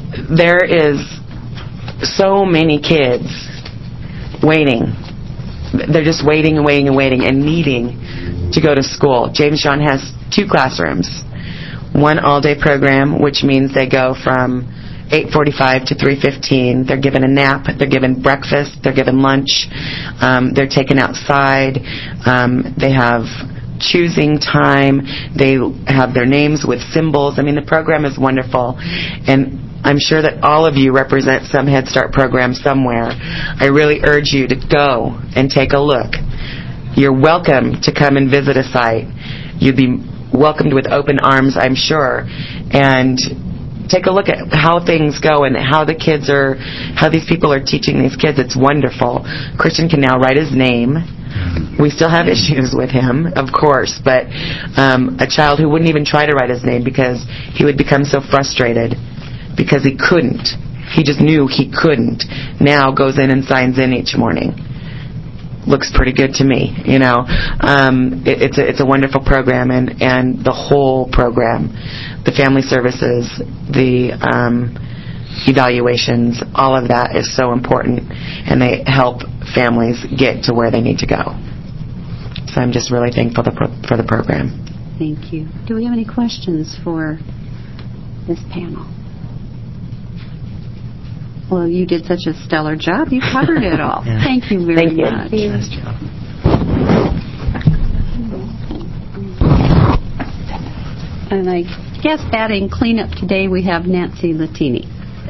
There is so many kids waiting they're just waiting and waiting and waiting and needing to go to school. James John has 2 classrooms. One all-day program, which means they go from 8:45 to 3:15. They're given a nap. They're given breakfast. They're given lunch. They're taken outside. They have choosing time. They have their names with symbols. I mean, the program is wonderful. And I'm sure that all of you represent some Head Start program somewhere. I really urge you to go and take a look. You're welcome to come and visit a site. You'd be welcomed with open arms, I'm sure. And take a look at how things go and how these people are teaching these kids. It's wonderful. Christian can now write his name. We still have issues with him, of course, but a child who wouldn't even try to write his name because he would become so frustrated because he couldn't. He just knew he couldn't. Now goes in and signs in each morning. Looks pretty good to me, you know. It's a wonderful program, and the whole program, the family services, the evaluations, all of that is so important, and they help families get to where they need to go. So I'm just really thankful for the program. Thank you. Do we have any questions for this panel? Well, you did such a stellar job. You covered it all. Yeah. Thank you very much. Thank you. Nice job. And I guess adding cleanup today, we have Nancy Latini.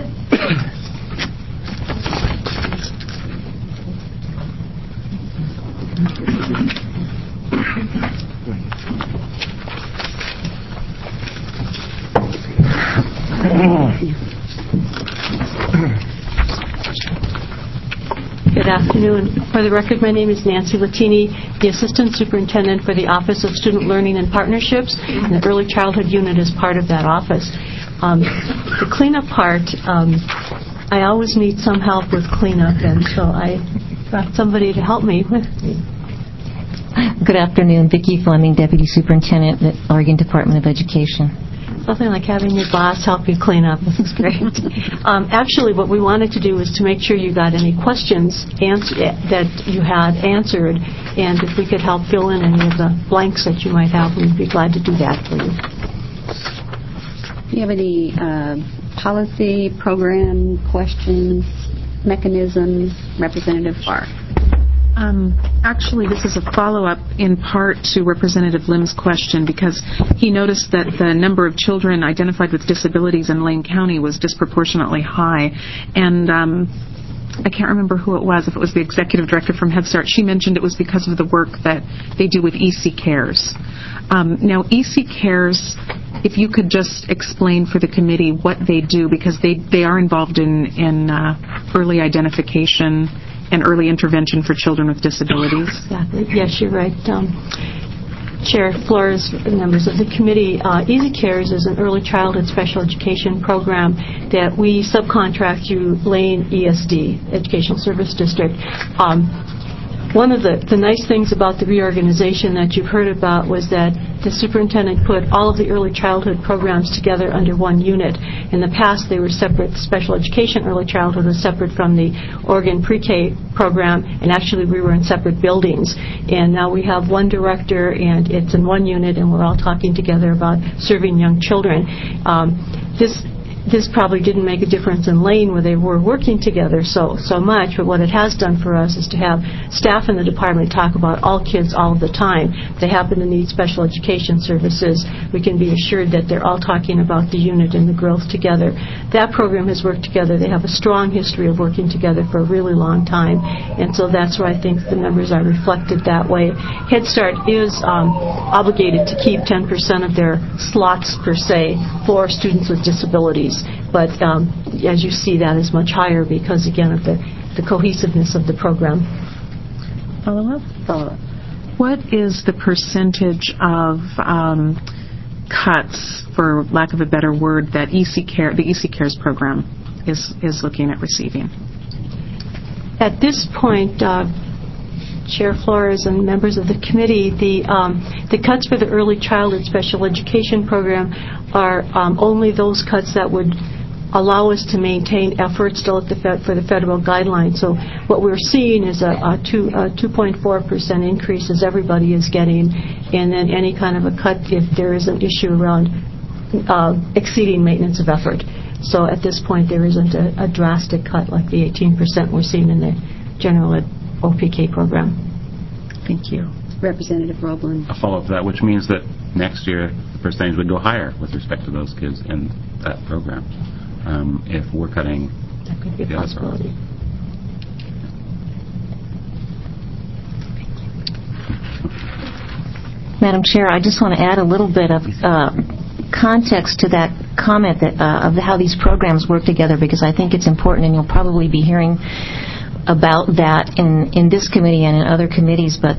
Good afternoon. For the record, my name is Nancy Latini, the Assistant Superintendent for the Office of Student Learning and Partnerships, and the Early Childhood Unit is part of that office. The cleanup part, I always need some help with cleanup, and so I got somebody to help me with. Good afternoon. Vicki Fleming, Deputy Superintendent at Oregon Department of Education. Nothing like having your boss help you clean up. This is great. Actually, what we wanted to do was to make sure you got any questions that you had answered, and if we could help fill in any of the blanks that you might have, we'd be glad to do that for you. Do you have any policy, program, questions, mechanisms, Representative Farr? Actually, this is a follow-up in part to Representative Lim's question, because he noticed that the number of children identified with disabilities in Lane County was disproportionately high. And I can't remember who it was, if it was the executive director from Head Start. She mentioned it was because of the work that they do with EC Cares. Now, EC Cares, if you could just explain for the committee what they do, because they are involved in early identification and early intervention for children with disabilities. Exactly. Yes, you're right. Chair Flores, members of the committee, Easy Cares is an early childhood special education program that we subcontract through Lane ESD, Educational Service District. One of the nice things about the reorganization that you've heard about was that the superintendent put all of the early childhood programs together under one unit. In the past, they were separate. Special education early childhood was separate from the Oregon pre-K program, and actually we were in separate buildings. And now we have one director, and it's in one unit, and we're all talking together about serving young children. This probably didn't make a difference in Lane where they were working together so much, but what it has done for us is to have staff in the department talk about all kids all the time. If they happen to need special education services, we can be assured that they're all talking about the unit and the growth together. That program has worked together. They have a strong history of working together for a really long time, and so that's where I think the numbers are reflected that way. Head Start is obligated to keep 10% of their slots, per se, for students with disabilities. But as you see, that is much higher because, again, of the cohesiveness of the program. Follow-up? Follow-up. What is the percentage of cuts, for lack of a better word, that the EC Cares program is looking at receiving? At this point, Chair Flores and members of the committee, the cuts for the early childhood special education program are only those cuts that would allow us to maintain efforts still for the federal guidelines. So what we're seeing is a 2.4% increase as everybody is getting, and then any kind of a cut if there is an issue around exceeding maintenance of effort. So at this point there isn't a drastic cut like the 18% we're seeing in the general ed OPK program. Thank you. Representative Roblin. A follow-up to that, which means that next year the percentage would go higher with respect to those kids in that program if we're cutting. That could be a possibility. Madam Chair, I just want to add a little bit of context to that comment that, of how these programs work together, because I think it's important, and you'll probably be hearing about that in this committee and in other committees, but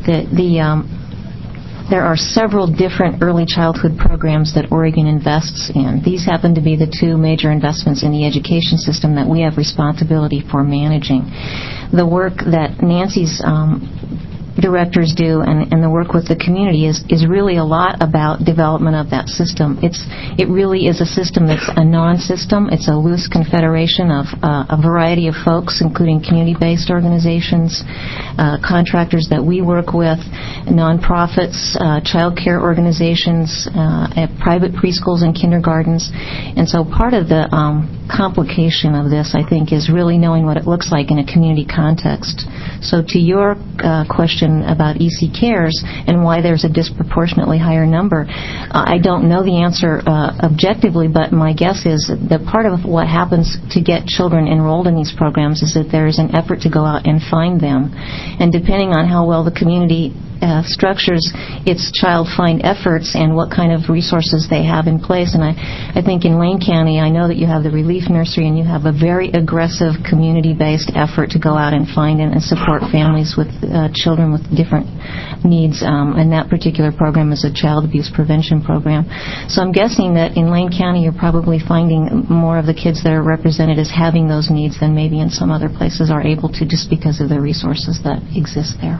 there are several different early childhood programs that Oregon invests in. These happen to be the two major investments in the education system that we have responsibility for managing. The work that Nancy's directors do and the work with the community is really a lot about development of that system. It really is a system that's a non-system. It's a loose confederation of a variety of folks, including community-based organizations, contractors that we work with, nonprofits, child care organizations, private preschools and kindergartens. And so part of the complication of this, I think, is really knowing what it looks like in a community context. So to your question about EC Cares and why there's a disproportionately higher number, I don't know the answer objectively, but my guess is that part of what happens to get children enrolled in these programs is that there is an effort to go out and find them. And depending on how well the community structures its child find efforts and what kind of resources they have in place. And I think in Lane County, I know that you have the Relief Nursery and you have a very aggressive community-based effort to go out and find and support families with children with different needs. And that particular program is a child abuse prevention program. So I'm guessing that in Lane County, you're probably finding more of the kids that are represented as having those needs than maybe in some other places are able to, just because of the resources that exist there.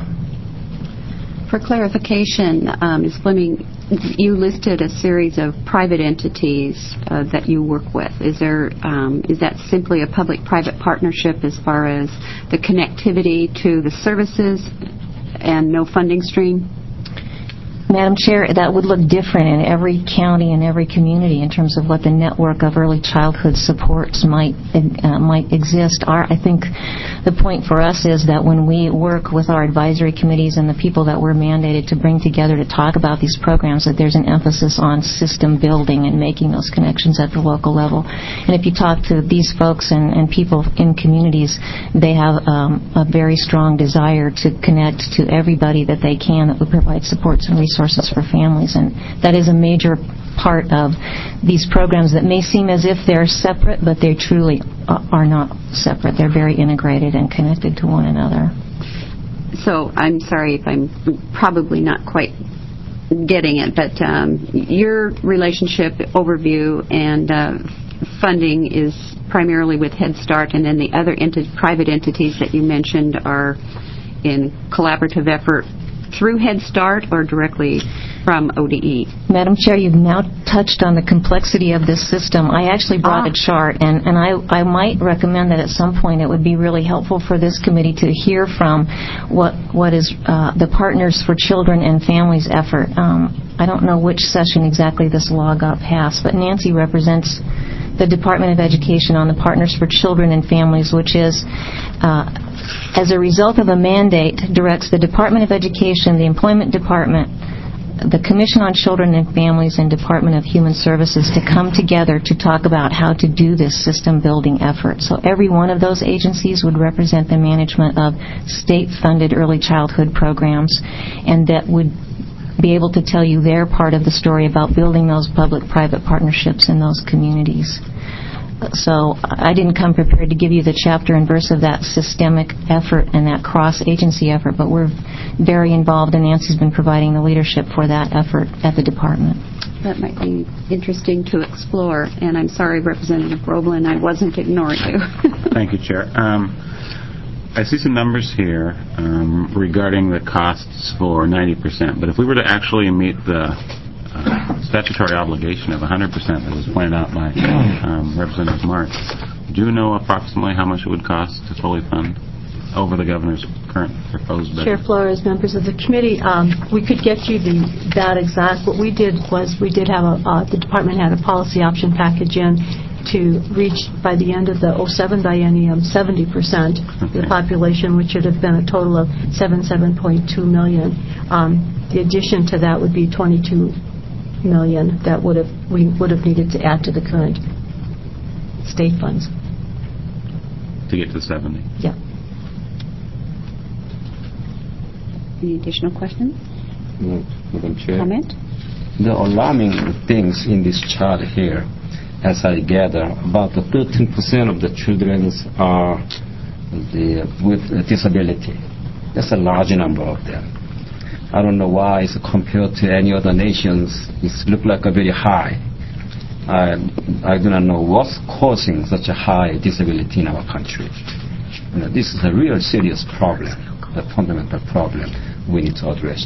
For clarification, Ms. Fleming, you listed a series of private entities that you work with. Is that simply a public-private partnership as far as the connectivity to the services and no funding stream? Madam Chair, that would look different in every county and every community in terms of what the network of early childhood supports might exist. I think the point for us is that when we work with our advisory committees and the people that we're mandated to bring together to talk about these programs, that there's an emphasis on system building and making those connections at the local level. And if you talk to these folks and people in communities, they have a very strong desire to connect to everybody that they can that would provide supports and resources for families, and that is a major part of these programs that may seem as if they're separate, but they truly are not separate. They're very integrated and connected to one another. So I'm sorry if I'm probably not quite getting it, but your relationship overview and funding is primarily with Head Start, and then the other private entities that you mentioned are in collaborative effort through Head Start or directly from ODE? Madam Chair, you've now touched on the complexity of this system. I actually brought a chart, and I might recommend that at some point it would be really helpful for this committee to hear from what is the Partners for Children and Families effort. I don't know which session exactly this law got passed, but Nancy represents the Department of Education on the Partners for Children and Families, which is as a result of a mandate, directs the Department of Education, the Employment Department, the Commission on Children and Families, and Department of Human Services to come together to talk about how to do this system-building effort. So every one of those agencies would represent the management of state-funded early childhood programs, and that would be able to tell you their part of the story about building those public-private partnerships in those communities. So I didn't come prepared to give you the chapter and verse of that systemic effort and that cross-agency effort, but we're very involved, and Nancy's been providing the leadership for that effort at the department. That might be interesting to explore, and I'm sorry, Representative Roblin, I wasn't ignoring you. Thank you, Chair. I see some numbers here regarding the costs for 90%, but if we were to actually meet the statutory obligation of 100% that was pointed out by Representative Marks. Do you know approximately how much it would cost to fully fund over the governor's current proposed budget? Chair Flores, members of the committee, we could get you that exact. What we did was we did have the department had a policy option package in to reach by the end of the 07 biennium 70% of the population, which would have been a total of 7.2 million. The addition to that would be 22 million that we would have needed to add to the current state funds. To get to 70? Yeah. Any additional questions? No, Madam Chair. Comment? The alarming things in this chart here, as I gather, about 13% of the children are with a disability. That's a large number of them. I don't know why, it's compared to any other nations, it looks like a very high. I do not know what's causing such a high disability in our country. This is a real serious problem, a fundamental problem we need to address.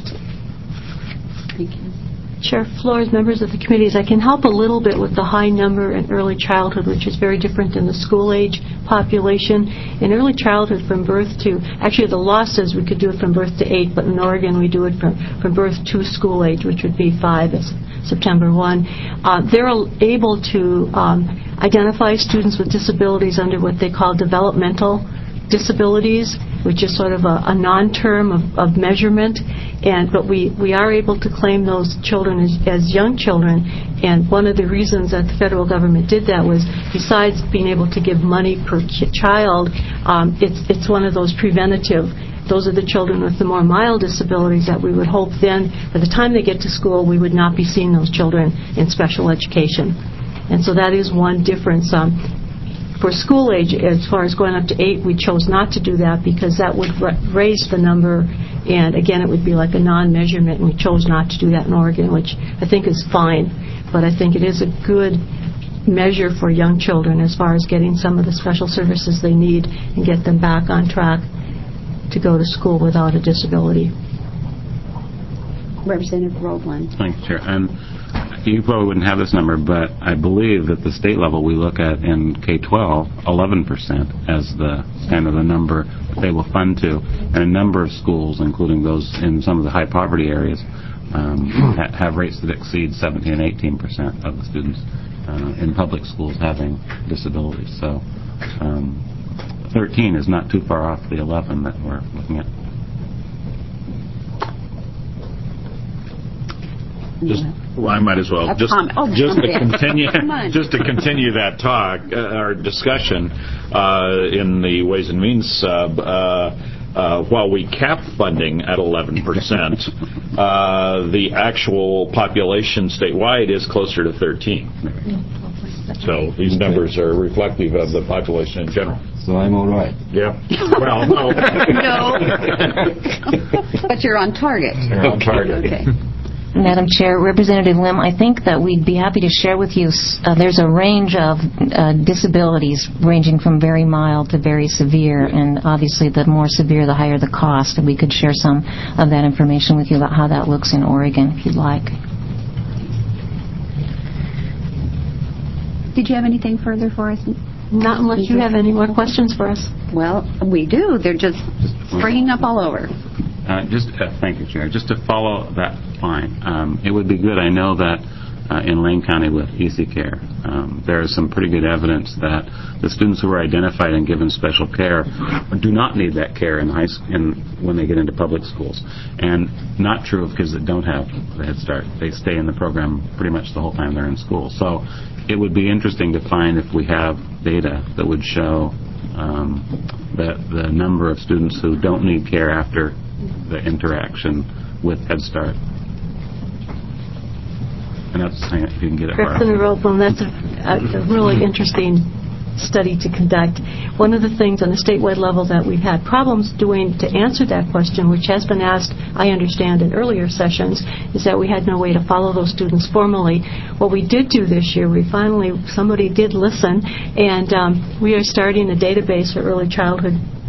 Thank you. Chair Flores, members of the committees, I can help a little bit with the high number in early childhood, which is very different than the school-age population. In early childhood, from birth to, actually the law says we could do it from birth to 8, but in Oregon we do it from birth to school age, which would be 5, as September 1. They're able to identify students with disabilities under what they call developmental disabilities, which is sort of a non-term of measurement, but we are able to claim those children as young children, and one of the reasons that the federal government did that was, besides being able to give money per child, it's one of those preventative. Those are the children with the more mild disabilities that we would hope then, by the time they get to school, we would not be seeing those children in special education. And so that is one difference. For school age, as far as going up to 8, we chose not to do that because that would raise the number, and again, it would be like a non-measurement, and we chose not to do that in Oregon, which I think is fine. But I think it is a good measure for young children as far as getting some of the special services they need and get them back on track to go to school without a disability. Representative Roebland. Thank you, Chair. And you probably wouldn't have this number, but I believe at the state level we look at in K-12, 11% as the kind of the number that they will fund to. And a number of schools, including those in some of the high poverty areas, have rates that exceed 17 and 18% of the students in public schools having disabilities. So 13 is not too far off the 11 that we're looking at. I might as well just to continue that talk, our discussion in the Ways and Means sub. While we cap funding at 11%, the actual population statewide is closer to 13. So these numbers are reflective of the population in general. So I'm all right. Yeah. Well, no. No. But you're on target. You're on target. Okay. Madam Chair, Representative Lim, I think that we'd be happy to share with you, there's a range of disabilities ranging from very mild to very severe, and obviously the more severe, the higher the cost, and we could share some of that information with you about how that looks in Oregon, if you'd like. Did you have anything further for us? Not unless you have any more questions for us. Well, we do. They're just springing up all over. Thank you, Chair. Just to follow that line, it would be good. I know that in Lane County with Easy Care, there is some pretty good evidence that the students who are identified and given special care do not need that care in when they get into public schools. And not true of kids that don't have the Head Start. They stay in the program pretty much the whole time they're in school. So it would be interesting to find if we have data that would show that the number of students who don't need care after the interaction with Head Start. And that's if you can get it. Representative Roebland, that's a really interesting study to conduct. One of the things on the statewide level that we've had problems doing to answer that question, which has been asked, I understand, in earlier sessions, is that we had no way to follow those students formally. What we did do this year, somebody did listen, and we are starting a database for early childhood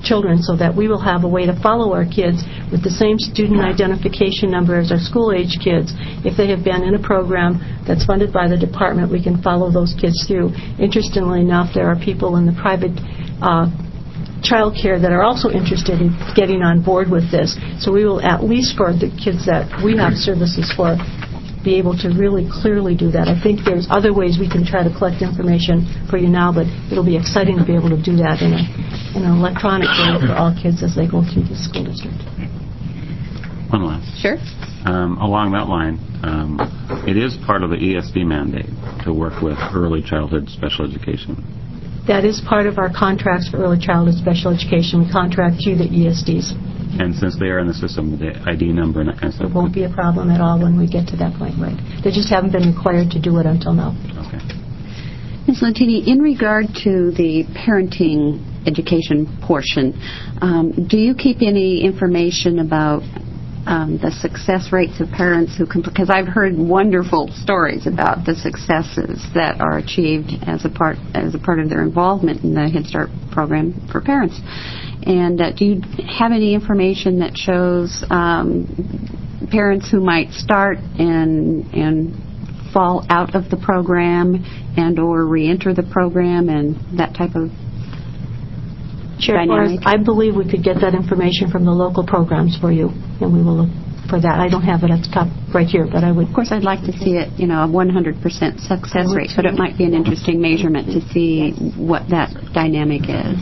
children, so that we will have a way to follow our kids with the same student identification number as our school-age kids. If they have been in a program that's funded by the department, we can follow those kids through. Interestingly enough, there are people in the private child care that are also interested in getting on board with this. So we will, at least for the kids that we have services for, be able to really clearly do that. I think there's other ways we can try to collect information for you now, but it'll be exciting to be able to do that in an electronic way for all kids as they go through the school district. One last. Sure. Along that line, it is part of the ESD mandate to work with early childhood special education. That is part of our contracts for early childhood special education. We contract through the ESDs. And since they are in the system, the ID number and that kind of stuff. It won't be a problem at all when we get to that point, right? They just haven't been required to do it until now. Okay. Ms. Lentini, in regard to the parenting education portion, do you keep any information about the success rates of parents who can, because I've heard wonderful stories about the successes that are achieved as a part of their involvement in the Head Start program for parents. And do you have any information that shows parents who might start and fall out of the program and or re-enter the program and that type of dynamic? I believe we could get that information from the local programs for you, and we will look for that. I don't have it at the top right here, but I would. Of course, I'd like to see it, a 100% success rate, but it might be an interesting measurement to see what that dynamic is.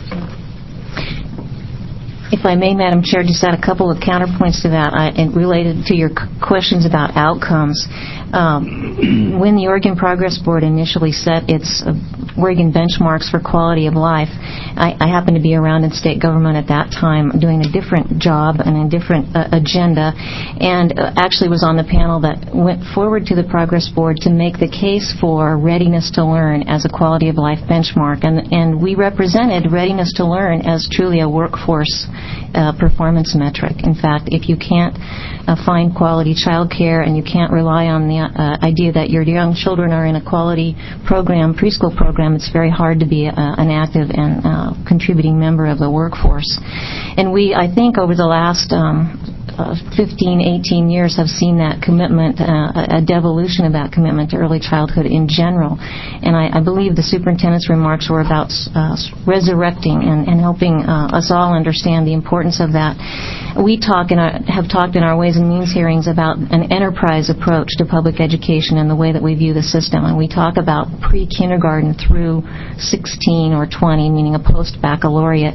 If I may, Madam Chair, just add a couple of counterpoints to that and related to your questions about outcomes. When the Oregon Progress Board initially set its Oregon benchmarks for quality of life, I happened to be around in state government at that time doing a different job and a different agenda, and actually was on the panel that went forward to the Progress Board to make the case for readiness to learn as a quality of life benchmark. And we represented readiness to learn as truly a workforce performance metric. In fact, if you can't find quality child care and you can't rely on the idea that your young children are in a quality program, preschool program, it's very hard to be an active and contributing member of the workforce. And we, I think, over the last 15, 18 years have seen that commitment, a devolution of that commitment to early childhood in general. And I believe the superintendent's remarks were about resurrecting and helping us all understand the importance of that. We have talked in our Ways and Means hearings about an enterprise approach to public education and the way that we view the system. And we talk about pre-kindergarten through 16 or 20, meaning a post-baccalaureate.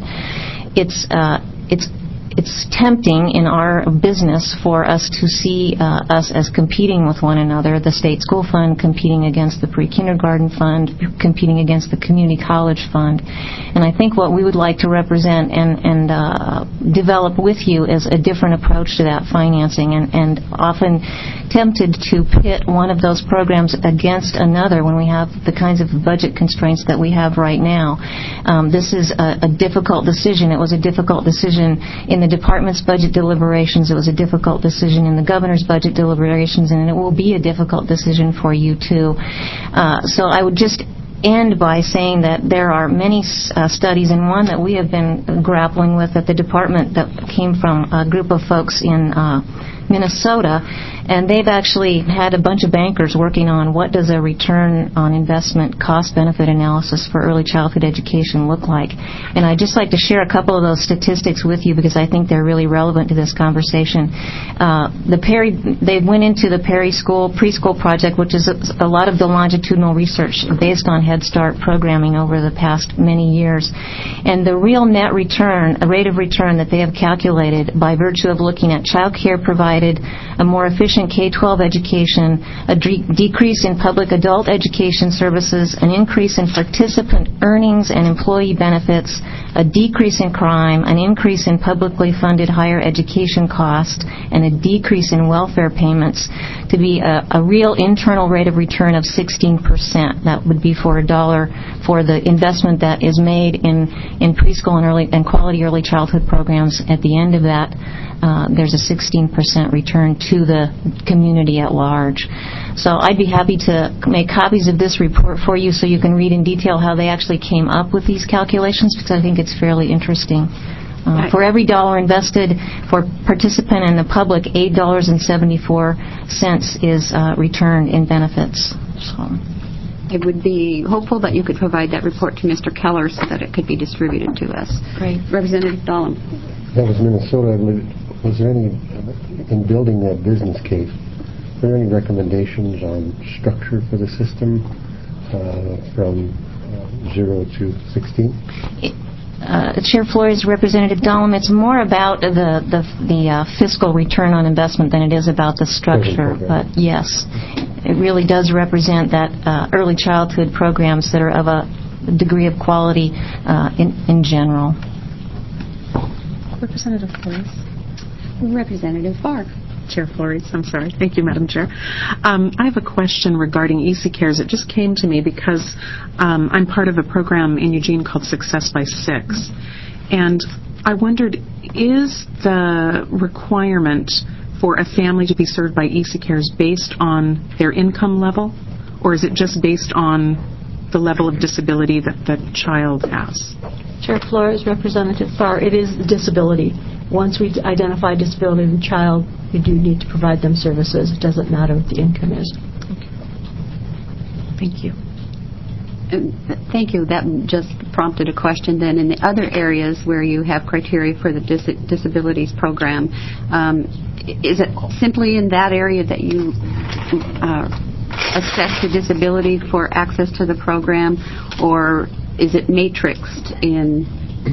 It's tempting in our business for us to see us as competing with one another, the state school fund competing against the pre-kindergarten fund, competing against the community college fund. And I think what we would like to represent and develop with you is a different approach to that financing, and often tempted to pit one of those programs against another when we have the kinds of budget constraints that we have right now. This is a difficult decision. It was a difficult decision in the department's budget deliberations. It was a difficult decision in the governor's budget deliberations, and it will be a difficult decision for you too. So I would just end by saying that there are many studies, and one that we have been grappling with at the department that came from a group of folks in Minnesota, and they've actually had a bunch of bankers working on what does a return on investment cost-benefit analysis for early childhood education look like. And I'd just like to share a couple of those statistics with you because I think they're really relevant to this conversation. They went into the Perry School preschool project, which is a lot of the longitudinal research based on Head Start programming over the past many years. And the real net return, a rate of return that they have calculated by virtue of looking at child care provided, a more efficient K-12 education, a decrease in public adult education services, an increase in participant earnings and employee benefits, a decrease in crime, an increase in publicly funded higher education cost, and a decrease in welfare payments, to be a real internal rate of return of 16%. That would be for $1 for the investment that is made in preschool and quality early childhood programs. At the end of that, there's a 16% return to the community at large. So I'd be happy to make copies of this report for you so you can read in detail how they actually came up with these calculations, because I think it's fairly interesting. For every dollar invested for participant and the public, $8.74 is returned in benefits. So. I would be hopeful that you could provide that report to Mr. Keller so that it could be distributed to us. Great. Representative Dahlem. That was Minnesota. Was there any, in building that business case, were there any recommendations on structure for the system from 0 to 16? Chair Flores, Representative Dahlem, it's more about the fiscal return on investment than it is about the structure. But yes, it really does represent that early childhood programs that are of a degree of quality in general. Representative Flores. Representative Farr. Chair Flores, I'm sorry. Thank you, Madam Chair. I have a question regarding EC Cares. It just came to me because I'm part of a program in Eugene called Success by Six. And I wondered, is the requirement for a family to be served by EC Cares based on their income level? Or is it just based on the level of disability that the child has? Chair Flores, Representative Farr, it is disability. Once we identify disability in the child, we do need to provide them services. It doesn't matter what the income is. Okay. Thank you. Thank you. That just prompted a question then. In the other areas where you have criteria for the disabilities program, is it simply in that area that you assess the disability for access to the program, or is it matrixed in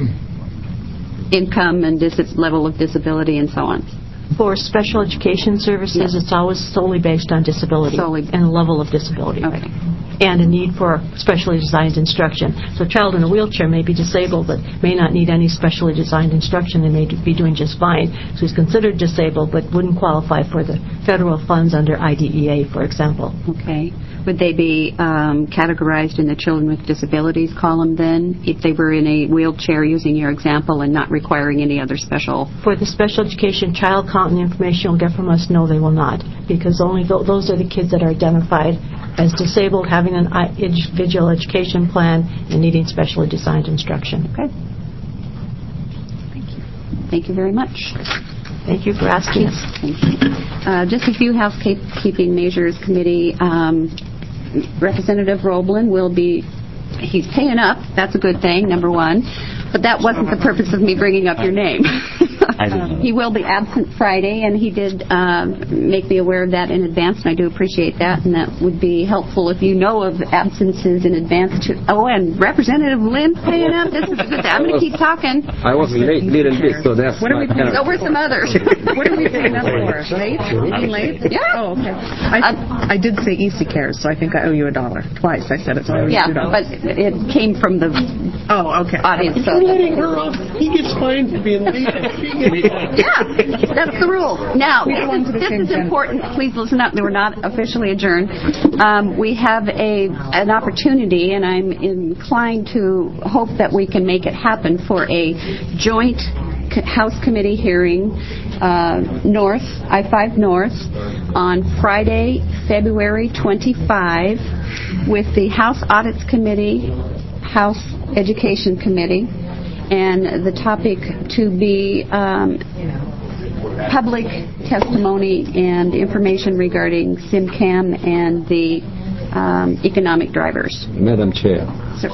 income and level of disability and so on? For special education services, It's always solely based on disability and level of disability. Okay. And a need for specially designed instruction. So a child in a wheelchair may be disabled but may not need any specially designed instruction. They may be doing just fine. So he's considered disabled but wouldn't qualify for the federal funds under IDEA, for example. Okay. Would they be categorized in the children with disabilities column then, if they were in a wheelchair, using your example, and not requiring any other special? For the special education child count and information you'll get from us, no, they will not, because only those are the kids that are identified as disabled, having an individual education plan, and needing specially designed instruction. Okay. Thank you. Thank you very much. Thank you for asking us. Thank you. Just a few housekeeping measures, committee. Representative Roblin he's paying up. That's a good thing, number one. But that wasn't the purpose of me bringing up your name. He will be absent Friday, and he did make me aware of that in advance, and I do appreciate that, and that would be helpful if you know of absences in advance. And Representative Lynn paying up. This is a good thing. I'm going to keep talking. I was late, little bit, so that's what are we paying? So were some others. What are we paying up for? Late? Being late? Yeah. Oh, okay. I did say EC Cares, so I think I owe you $1. Twice I said it, so I owe you $2. But it came from the audience. So letting her off. He gets fined for being late. Yeah, that's the rule. Now, this is important. Please listen up. We're not officially adjourned. We have an opportunity, and I'm inclined to hope that we can make it happen, for a joint House Committee hearing I-5 North on Friday, February 25, with the House Audits Committee, House Education Committee, and the topic to be public testimony and information regarding SimCAM and the economic drivers. Madam Chair, Sir.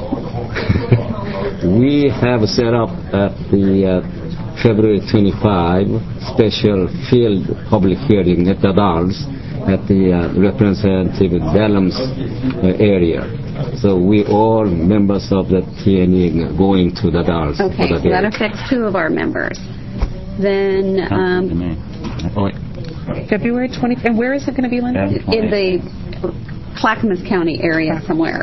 We have set up at the February 25 special field public hearing at the Dalles at the Representative Dahlem's area. So we all members of the TNE going to the Dalles. Okay, so that affects 2 of our members. Then February 20th. And where is it going to be, Linda? In the Clackamas County area somewhere.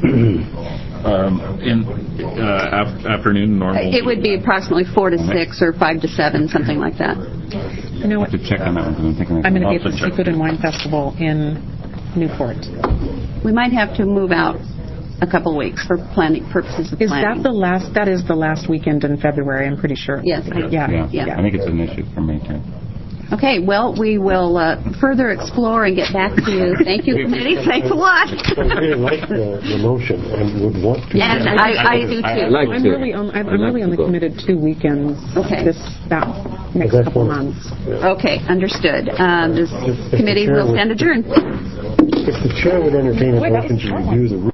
In afternoon, normal. It would be approximately 4 to 6 or 5 to 7, something like that. You know what? I have to check on that one. I'm going to be at the Seafood and Wine Festival in Newport. We might have to move out a couple of weeks for planning purposes of planning. That is the last weekend in February, I'm pretty sure. Yes. Yeah. I think it's an issue for me, too. Okay, well, we will further explore and get back to you. Thank you, committee. Thanks a lot. I really like the motion and would want to. And I do too. I'm really only committed 2 weekends. Okay. That next couple months. Okay, understood. This committee will stand adjourned. If the chair would entertain a motion to review the